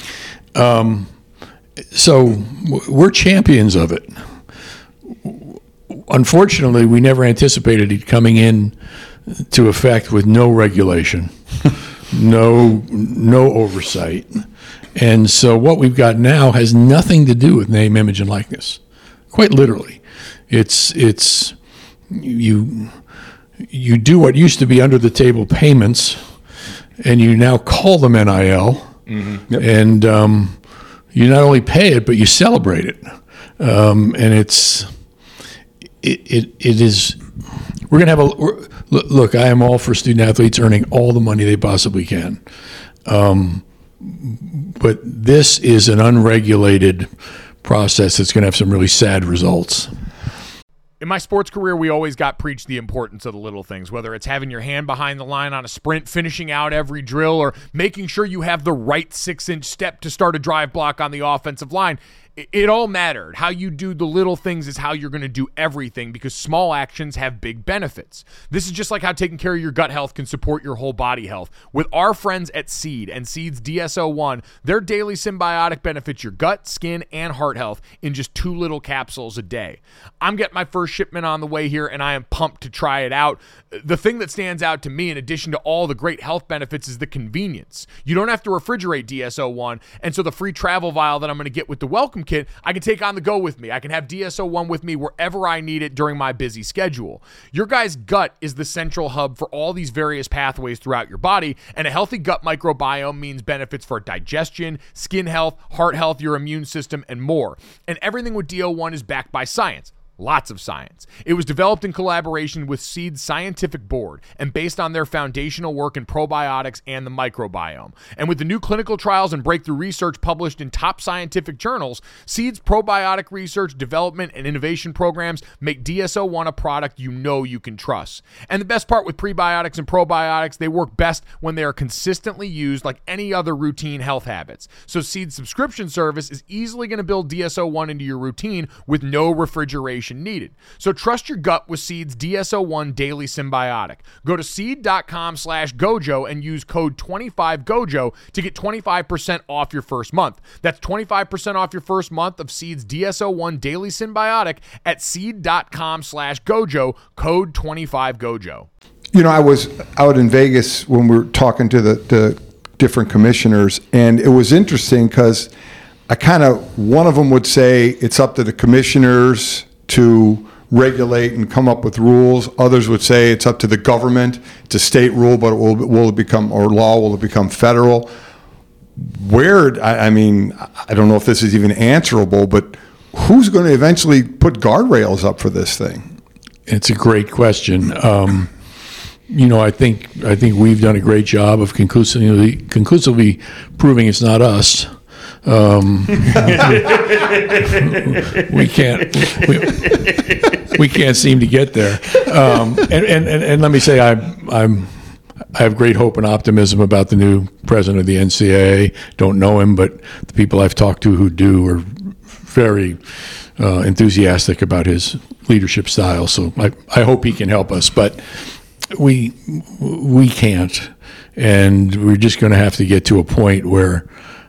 So we're champions of it. Unfortunately, we never anticipated it coming in to effect with no regulation, no oversight. And so what we've got now has nothing to do with name, image, and likeness. Quite literally. It's you do what used to be under the table payments, and you now call them NIL. Yep. And you not only pay it, but you celebrate it. And it is. We're going to have look. I am all for student athletes earning all the money they possibly can. But this is an unregulated process that's going to have some really sad results. In my sports career, we always got preached the importance of the little things, whether it's having your hand behind the line on a sprint, finishing out every drill, or making sure you have the right 6-inch step to start a drive block on the offensive line. It all mattered. How you do the little things is how you're going to do everything, because small actions have big benefits. This is just like how taking care of your gut health can support your whole body health. With our friends at Seed and Seed's DSO1, their daily symbiotic benefits your gut, skin, and heart health in just 2 little capsules a day. I'm getting my first shipment on the way here, and I am pumped to try it out. The thing that stands out to me, in addition to all the great health benefits, is the convenience. You don't have to refrigerate DSO1, and so the free travel vial that I'm going to get with the welcome kit, I can take on the go with me. I can have DSO1 with me wherever I need it during my busy schedule. Your guy's gut is the central hub for all these various pathways throughout your body, and a healthy gut microbiome means benefits for digestion, skin health, heart health, your immune system, and more. And everything with DO1 is backed by science. Lots of science. It was developed in collaboration with Seed's scientific board and based on their foundational work in probiotics and the microbiome. And with the new clinical trials and breakthrough research published in top scientific journals, Seed's probiotic research, development, and innovation programs make DSO1 a product you know you can trust. And the best part with prebiotics and probiotics, they work best when they are consistently used like any other routine health habits. So Seed's subscription service is easily going to build DSO1 into your routine with no refrigeration needed. So trust your gut with Seed's DSO1 Daily Symbiotic. Go to seed.com/Gojo and use code 25Gojo to get 25% off your first month. That's 25% off your first month of Seed's DSO1 Daily Symbiotic at seed.com/Gojo, code 25Gojo. You know, I was out in Vegas when we were talking to the different commissioners, and it was interesting because one of them would say it's up to the commissioners to regulate and come up with rules. Others would say it's up to the government. It's a state rule, but will it become, or law, will it become federal? I mean, I don't know if this is even answerable, but who's going to eventually put guardrails up for this thing? It's a great question. You know, I think we've done a great job of conclusively proving it's not us. We can't seem to get there. And let me say, I have great hope and optimism about the new president of the NCAA. Don't know him, but the people I've talked to who do are very enthusiastic about his leadership style. So I hope he can help us, but we can't, and we're just going to have to get to a point where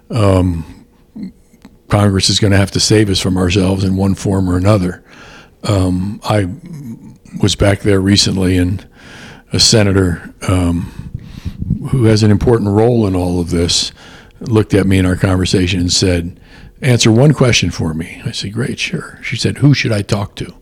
Congress is going to have to save us from ourselves in one form or another. I was back there recently, and a senator who has an important role in all of this looked at me in our conversation and said, "Answer one question for me." I said, "Great, sure." She said, "Who should I talk to?"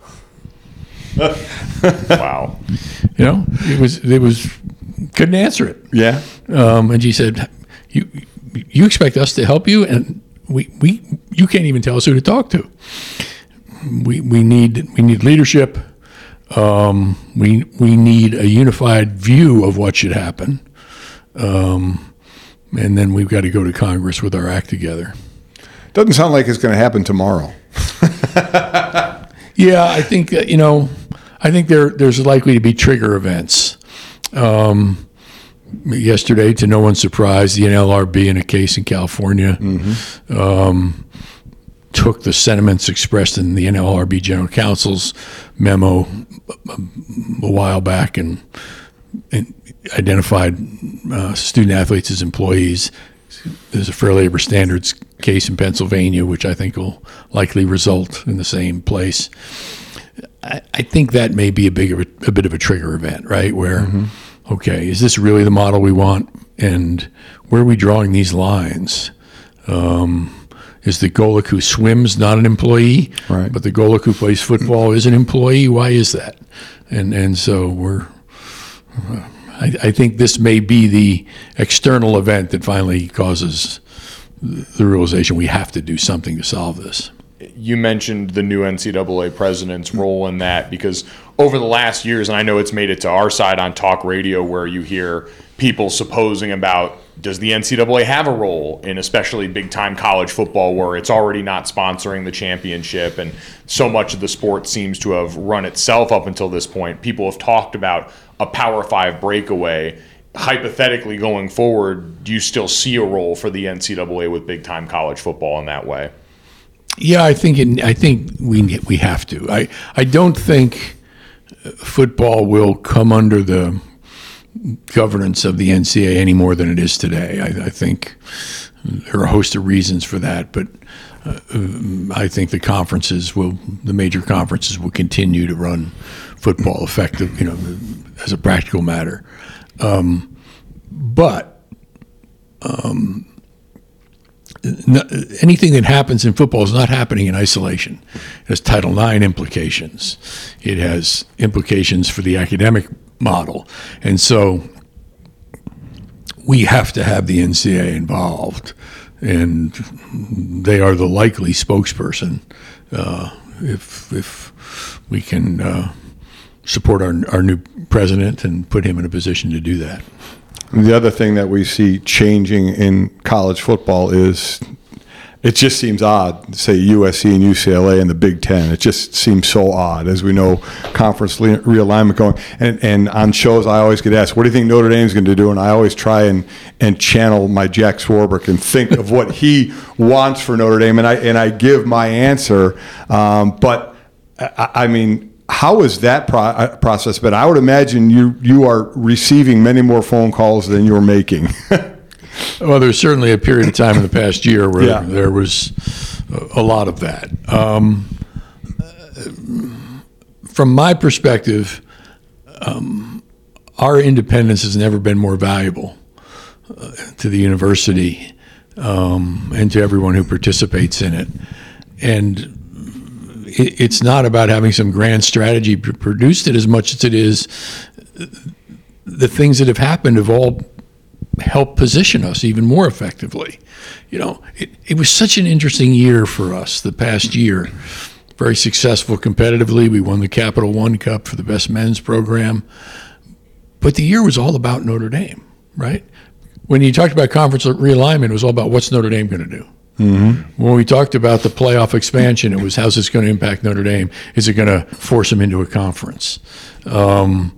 Wow. You know, it was couldn't answer it. Yeah. And she said, "You expect us to help you, and you can't even tell us who to talk to. We need leadership. We need a unified view of what should happen, and then we've got to go to Congress with our act together." Doesn't sound like it's going to happen tomorrow. Yeah, I think I think there's likely to be trigger events. Yesterday, to no one's surprise, the NLRB in a case in California took the sentiments expressed in the NLRB General Counsel's memo a while back and identified student athletes as employees. There's a Fair Labor Standards case in Pennsylvania, which I think will likely result in the same place. I think that may be a bit of a trigger event, right? Where, okay, is this really the model we want? And where are we drawing these lines? Is the Golic who swims not an employee, right, but the Golic who plays football is an employee? Why is that? And so I think this may be the external event that finally causes the realization we have to do something to solve this. You mentioned the new NCAA president's role in that, because over the last years, and I know it's made it to our side on talk radio where you hear people supposing about, does the NCAA have a role in especially big-time college football where it's already not sponsoring the championship and so much of the sport seems to have run itself up until this point? People have talked about a Power 5 breakaway. Hypothetically going forward, do you still see a role for the NCAA with big-time college football in that way? Yeah, I think we have to. I don't think football will come under the governance of the NCAA any more than it is today. I think there are a host of reasons for that, but I think the major conferences will continue to run football effective, as a practical matter. Anything that happens in football is not happening in isolation. It has Title IX implications. It has implications for the academic model. And so we have to have the NCAA involved, and they are the likely spokesperson if we can support our new president and put him in a position to do that. The other thing that we see changing in college football is it just seems odd, say USC and UCLA in the Big Ten. It just seems so odd. As we know, conference realignment going. And on shows, I always get asked, what do you think Notre Dame's going to do? And I always try and channel my Jack Swarbrick and think of what he wants for Notre Dame. And I give my answer. But, I mean, how is that process been? I would imagine you are receiving many more phone calls than you're making. Well, there's certainly a period of time in the past year where there was a lot of that. From my perspective, our independence has never been more valuable to the university and to everyone who participates in it. And it's not about having some grand strategy produced it as much as it is the things that have happened have all helped position us even more effectively. It was such an interesting year for us the past year. Very successful competitively. We won the Capital One Cup for the best men's program. But the year was all about Notre Dame, right? When you talked about conference realignment, it was all about what's Notre Dame going to do. Mm-hmm. When we talked about the playoff expansion, it was how's this going to impact Notre Dame? Is it going to force them into a conference? The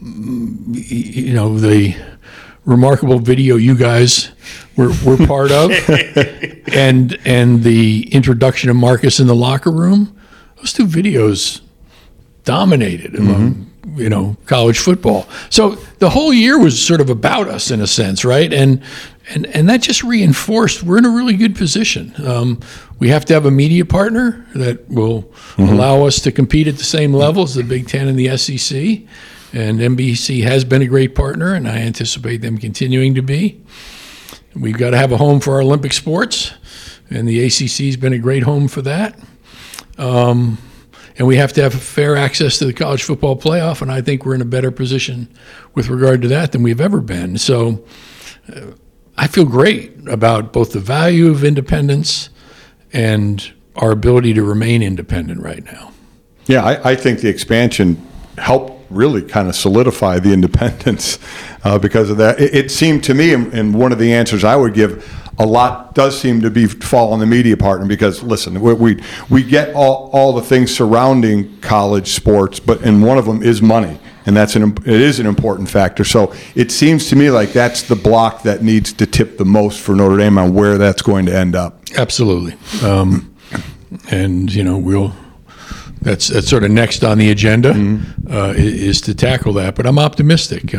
remarkable video you guys were part of, and the introduction of Marcus in the locker room, those two videos dominated among college football. So the whole year was sort of about us in a sense, right? And that just reinforced we're in a really good position. We have to have a media partner that will allow us to compete at the same level as the Big Ten and the SEC. And NBC has been a great partner, and I anticipate them continuing to be. we've got to have a home for our Olympic sports, and the ACC's been a great home for that. And we have to have fair access to the college football playoff, and I think we're in a better position with regard to that than we've ever been. So I feel great about both the value of independence and our ability to remain independent right now. Yeah, I think the expansion helped really kind of solidify the independence because of that. It seemed to me, and one of the answers I would give, a lot does seem to fall on the media partner because, listen, we get all the things surrounding college sports, and one of them is money, and it is an important factor. So it seems to me like that's the block that needs to tip the most for Notre Dame on where that's going to end up. Absolutely. And, that's sort of next on the agenda is to tackle that. But I'm optimistic.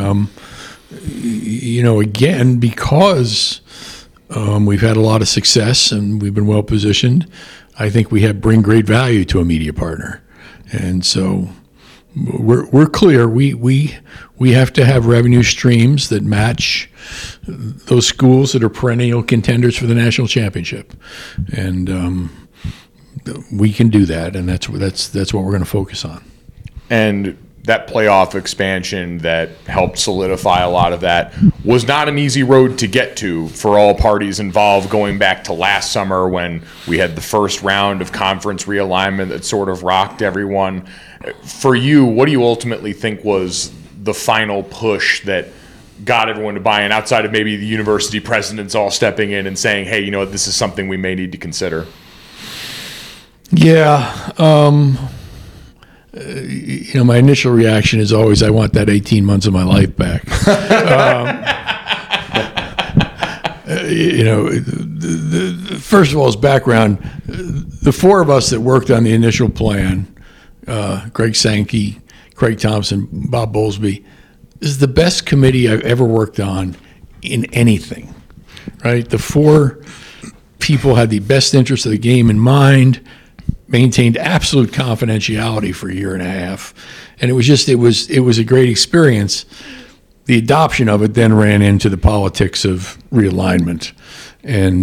Again, because we've had a lot of success and we've been well positioned, I think we bring great value to a media partner. And so we're clear. We have to have revenue streams that match those schools that are perennial contenders for the national championship. And we can do that, and that's what we're going to focus on. And that playoff expansion that helped solidify a lot of that was not an easy road to get to for all parties involved, going back to last summer when we had the first round of conference realignment that sort of rocked everyone. For you, what do you ultimately think was the final push that got everyone to buy in, outside of maybe the university presidents all stepping in and saying, hey, this is something we may need to consider? Yeah. My initial reaction is always, I want that 18 months of my life back. First of all, as background, the four of us that worked on the initial plan, Greg Sankey, Craig Thompson, Bob Bowlesby, is the best committee I've ever worked on in anything, right? The four people had the best interest of the game in mind, maintained absolute confidentiality for a year and a half, and it was a great experience. The adoption of it then ran into the politics of realignment, and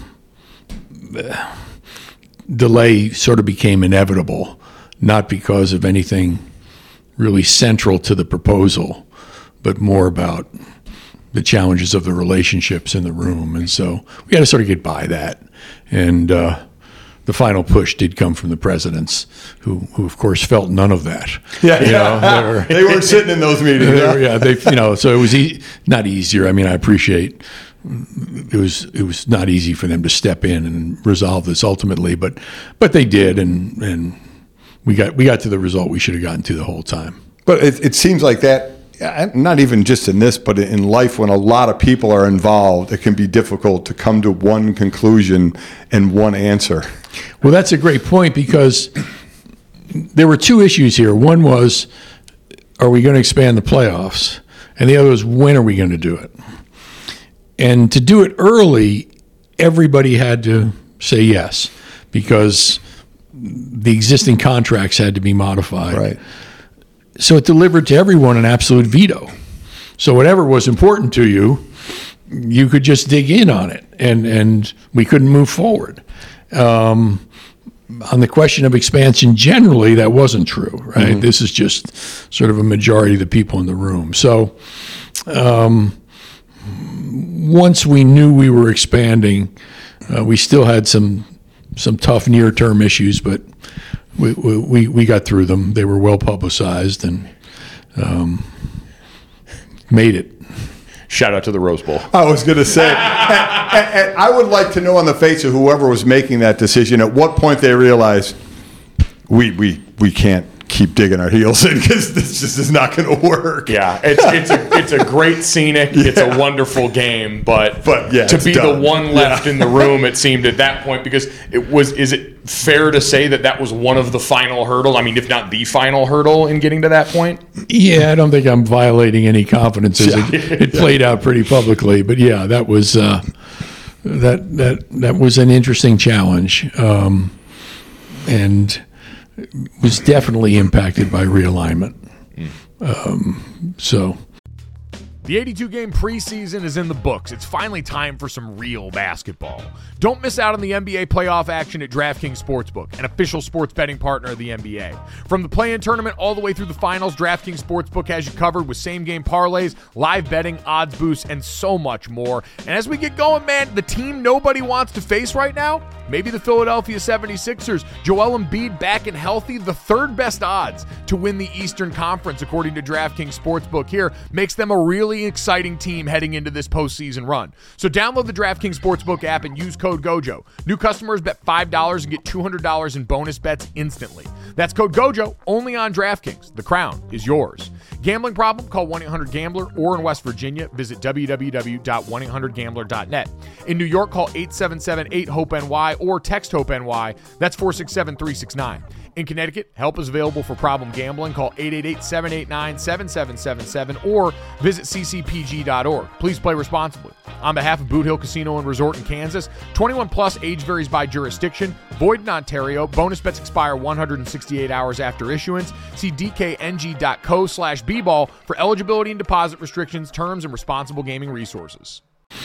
delay sort of became inevitable, not because of anything really central to the proposal, but more about the challenges of the relationships in the room. And so we had to sort of get by that, and the final push did come from the presidents, who of course felt none of that. Yeah, they weren't sitting in those meetings. So it was not easier. I mean, I appreciate it was not easy for them to step in and resolve this ultimately, but they did, and we got to the result we should have gotten to the whole time. But it seems like that. Not even just in this, but in life, when a lot of people are involved, it can be difficult to come to one conclusion and one answer. Well, that's a great point, because there were two issues here. One was, are we going to expand the playoffs? And the other was, when are we going to do it? And to do it early, everybody had to say yes, because the existing contracts had to be modified. Right. So it delivered to everyone an absolute veto. So whatever was important to you, you could just dig in on it, and we couldn't move forward. On the question of expansion generally, that wasn't true, right? Mm-hmm. This is just sort of a majority of the people in the room. So once we knew we were expanding, we still had some tough near-term issues, but we got through them. They were well publicized and made it. Shout out to the Rose Bowl. I was going to say, and I would like to know on the face of whoever was making that decision, at what point they realized we can't keep digging our heels in, because this just is not going to work. Yeah, it's a great scenic, it's a wonderful game, but yeah, to be done. The one left in the room, it seemed at that point, because is it fair to say that was one of the final hurdles? I mean, if not the final hurdle in getting to that point? Yeah, I don't think I'm violating any confidences. It played out pretty publicly, but yeah, that was that was an interesting challenge, and was definitely impacted by realignment. So The 82-game preseason is in the books. It's finally time for some real basketball. Don't miss out on the NBA playoff action at DraftKings Sportsbook, an official sports betting partner of the NBA. From the play-in tournament all the way through the finals, DraftKings Sportsbook has you covered with same-game parlays, live betting, odds boosts, and so much more. And as we get going, man, the team nobody wants to face right now, maybe the Philadelphia 76ers. Joel Embiid back and healthy, the third best odds to win the Eastern Conference, according to DraftKings Sportsbook here, makes them a really exciting team heading into this postseason run. So download the DraftKings Sportsbook app and use code GOJO. New customers bet $5 and get $200 in bonus bets instantly. That's code GOJO only on DraftKings. The crown is yours. Gambling problem? Call 1-800-GAMBLER, or in West Virginia, visit www.1800gambler.net. In New York, call 877-8-HOPE-NY or text HOPE-NY. That's 467-369. In Connecticut, help is available for problem gambling. Call 888-789-7777 or visit ccpg.org. Please play responsibly. On behalf of Boot Hill Casino and Resort in Kansas, 21 plus, age varies by jurisdiction, void in Ontario. Bonus bets expire 168 hours after issuance. See dkng.co/bball for eligibility and deposit restrictions, terms, and responsible gaming resources.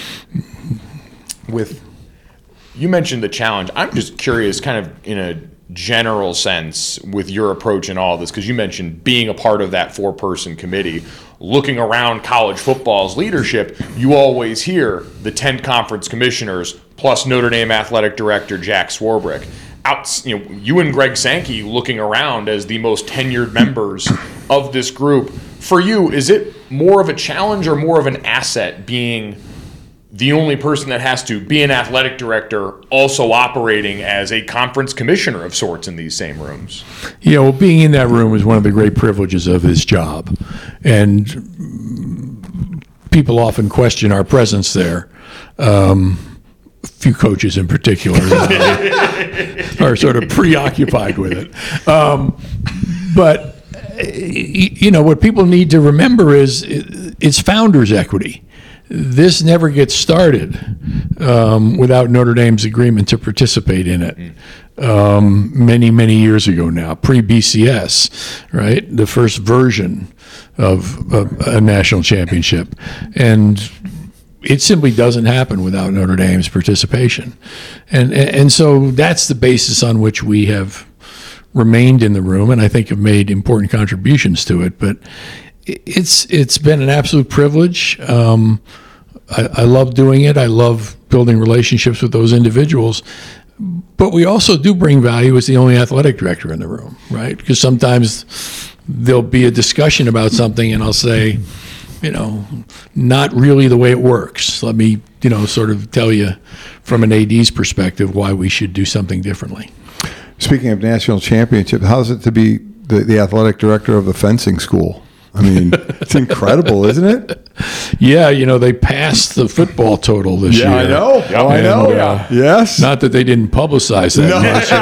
You mentioned the challenge. I'm just curious, kind of in a general sense, with your approach in all this, because you mentioned being a part of that 4-person committee, looking around college football's leadership, you always hear the 10 conference commissioners plus Notre Dame athletic director Jack Swarbrick. You and Greg Sankey looking around as the most tenured members of this group. For you, is it more of a challenge or more of an asset being the only person that has to be an athletic director also operating as a conference commissioner of sorts in these same rooms? Being in that room is one of the great privileges of his job. And people often question our presence there. A few coaches in particular are sort of preoccupied with it. But what people need to remember is it's founders' equity. This never gets started without Notre Dame's agreement to participate in it many, many years ago now, pre-BCS, right? The first version of a national championship. And it simply doesn't happen without Notre Dame's participation. And so that's the basis on which we have remained in the room, and I think have made important contributions to it. But it's been an absolute privilege. I love doing it. I love building relationships with those individuals. But we also do bring value as the only athletic director in the room, right? Because sometimes there'll be a discussion about something, and I'll say, not really the way it works. Let me, sort of tell you from an AD's perspective why we should do something differently. Speaking of national championship, how's it to be the athletic director of the fencing school? I mean, it's incredible, isn't it? Yeah, they passed the football total this year. Yeah, I know. Oh, I know. Yes. Not that they didn't publicize that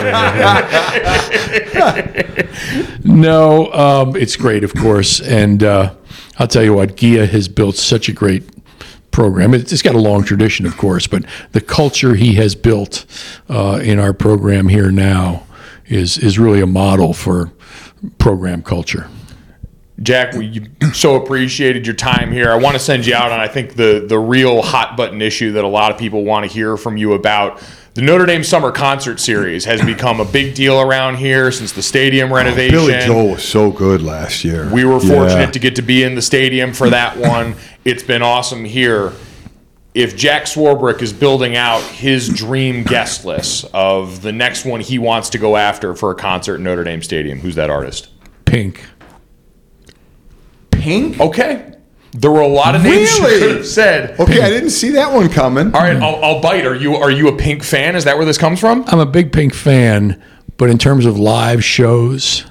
much. No, it's great, of course. And I'll tell you what, Gia has built such a great program. It's got a long tradition, of course, but the culture he has built in our program here now is really a model for program culture. Jack, we so appreciated your time here. I want to send you out on, I think, the real hot button issue that a lot of people want to hear from you about. The Notre Dame Summer Concert Series has become a big deal around here since the stadium renovation. Billy Joel was so good last year. We were fortunate to get to be in the stadium for that one. It's been awesome here. If Jack Swarbrick is building out his dream guest list of the next one he wants to go after for a concert in Notre Dame Stadium, who's that artist? Pink. Pink? Okay. There were a lot of names you could have said. Okay, Pink. I didn't see that one coming. All right, I'll bite. Are you a Pink fan? Is that where this comes from? I'm a big Pink fan, but in terms of live shows,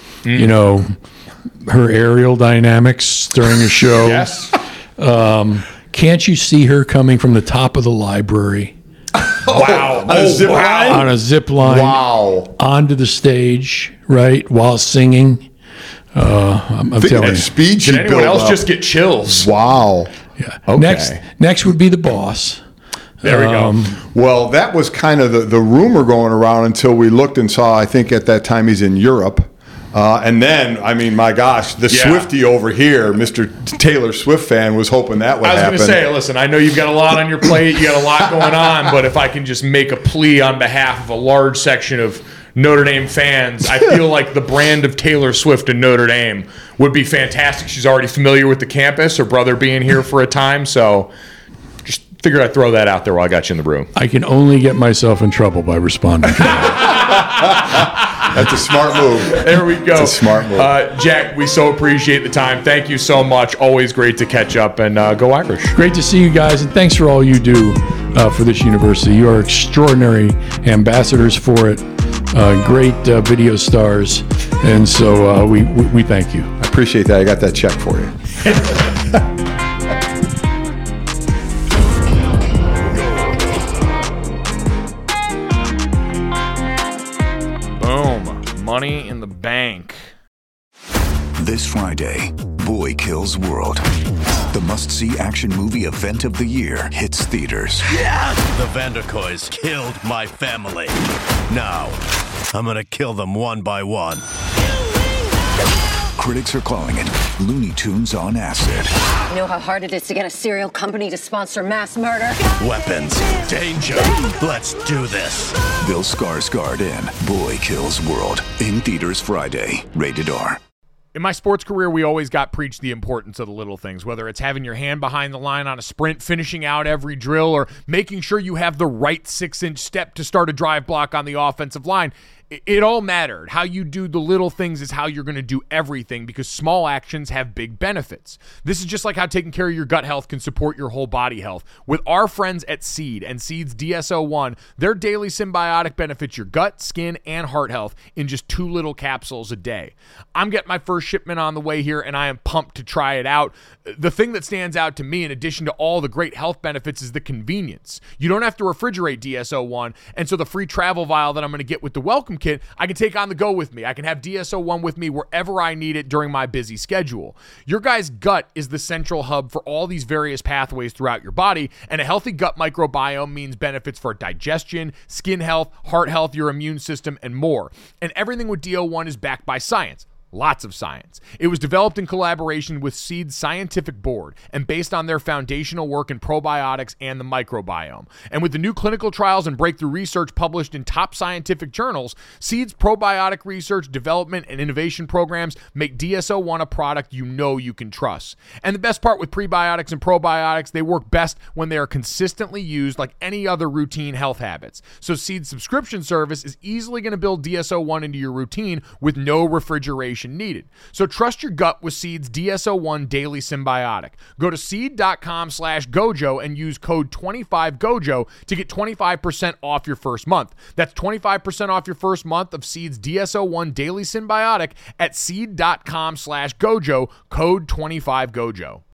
her aerial dynamics during a show. Yes. Can't you see her coming from the top of the library? Wow. On a zip line? On a zip line. Wow. Onto the stage, right, while singing. I'm telling you. Speed Did anyone else just get chills? Wow. Yeah. Okay. Next would be the boss. There we go. Well, that was kind of the rumor going around until we looked and saw, I think at that time he's in Europe. And then, I mean, my gosh, the Swiftie over here, Mr. Taylor Swift fan, was hoping that would happen. I was going to say, listen, I know you've got a lot on your plate, you got a lot going on, but if I can just make a plea on behalf of a large section of Notre Dame fans, I feel like the brand of Taylor Swift in Notre Dame would be fantastic. She's already familiar with the campus, her brother being here for a time, so just figured I'd throw that out there while I got you in the room. I can only get myself in trouble by responding to that. That's a smart move. There we go. That's a smart move. Jack, we so appreciate the time. Thank you so much. Always great to catch up, and go Irish. Great to see you guys, and thanks for all you do for this university. You are extraordinary ambassadors for it, great video stars, and so we thank you. I appreciate that. I got that check for you. Money in the Bank. This Friday, Boy Kills World. The must-see action movie event of the year hits theaters. The Vanderkoys killed my family. Now, I'm gonna kill them one by one. Critics are calling it Looney Tunes on acid. You know how hard it is to get a serial company to sponsor mass murder? Weapons, danger. Let's do this. Bill Skarsgård in Boy Kills World. In theaters Friday. Rated R. In my sports career, we always got preached the importance of the little things, whether it's having your hand behind the line on a sprint, finishing out every drill, or making sure you have the right 6-inch step to start a drive block on the offensive line. It all mattered. How you do the little things is how you're going to do everything, because small actions have big benefits. This is just like how taking care of your gut health can support your whole body health. With our friends at Seed and Seed's DSO1, their daily symbiotic benefits your gut, skin, and heart health in just 2 little capsules a day. I'm getting my first shipment on the way here, and I am pumped to try it out. The thing that stands out to me, in addition to all the great health benefits, is the convenience. You don't have to refrigerate DSO1, and so the free travel vial that I'm going to get with the welcome kit, I can take on the go with me. I can have DSO1 with me wherever I need it during my busy schedule. Your guy's gut is the central hub for all these various pathways throughout your body, and a healthy gut microbiome means benefits for digestion, skin health, heart health, your immune system, and more. And everything with DO1 is backed by science. Lots of science. It was developed in collaboration with Seed's scientific board and based on their foundational work in probiotics and the microbiome. And with the new clinical trials and breakthrough research published in top scientific journals, Seed's probiotic research, development, and innovation programs make DSO1 a product you know you can trust. And the best part with prebiotics and probiotics, they work best when they are consistently used like any other routine health habits. So Seed's subscription service is easily going to build DSO1 into your routine with no refrigeration needed. So trust your gut with Seed's DSO1 Daily Symbiotic. Go to seed.com/Gojo and use code 25Gojo to get 25% off your first month. That's 25% off your first month of Seed's DSO1 Daily Symbiotic at seed.com/Gojo, code 25Gojo.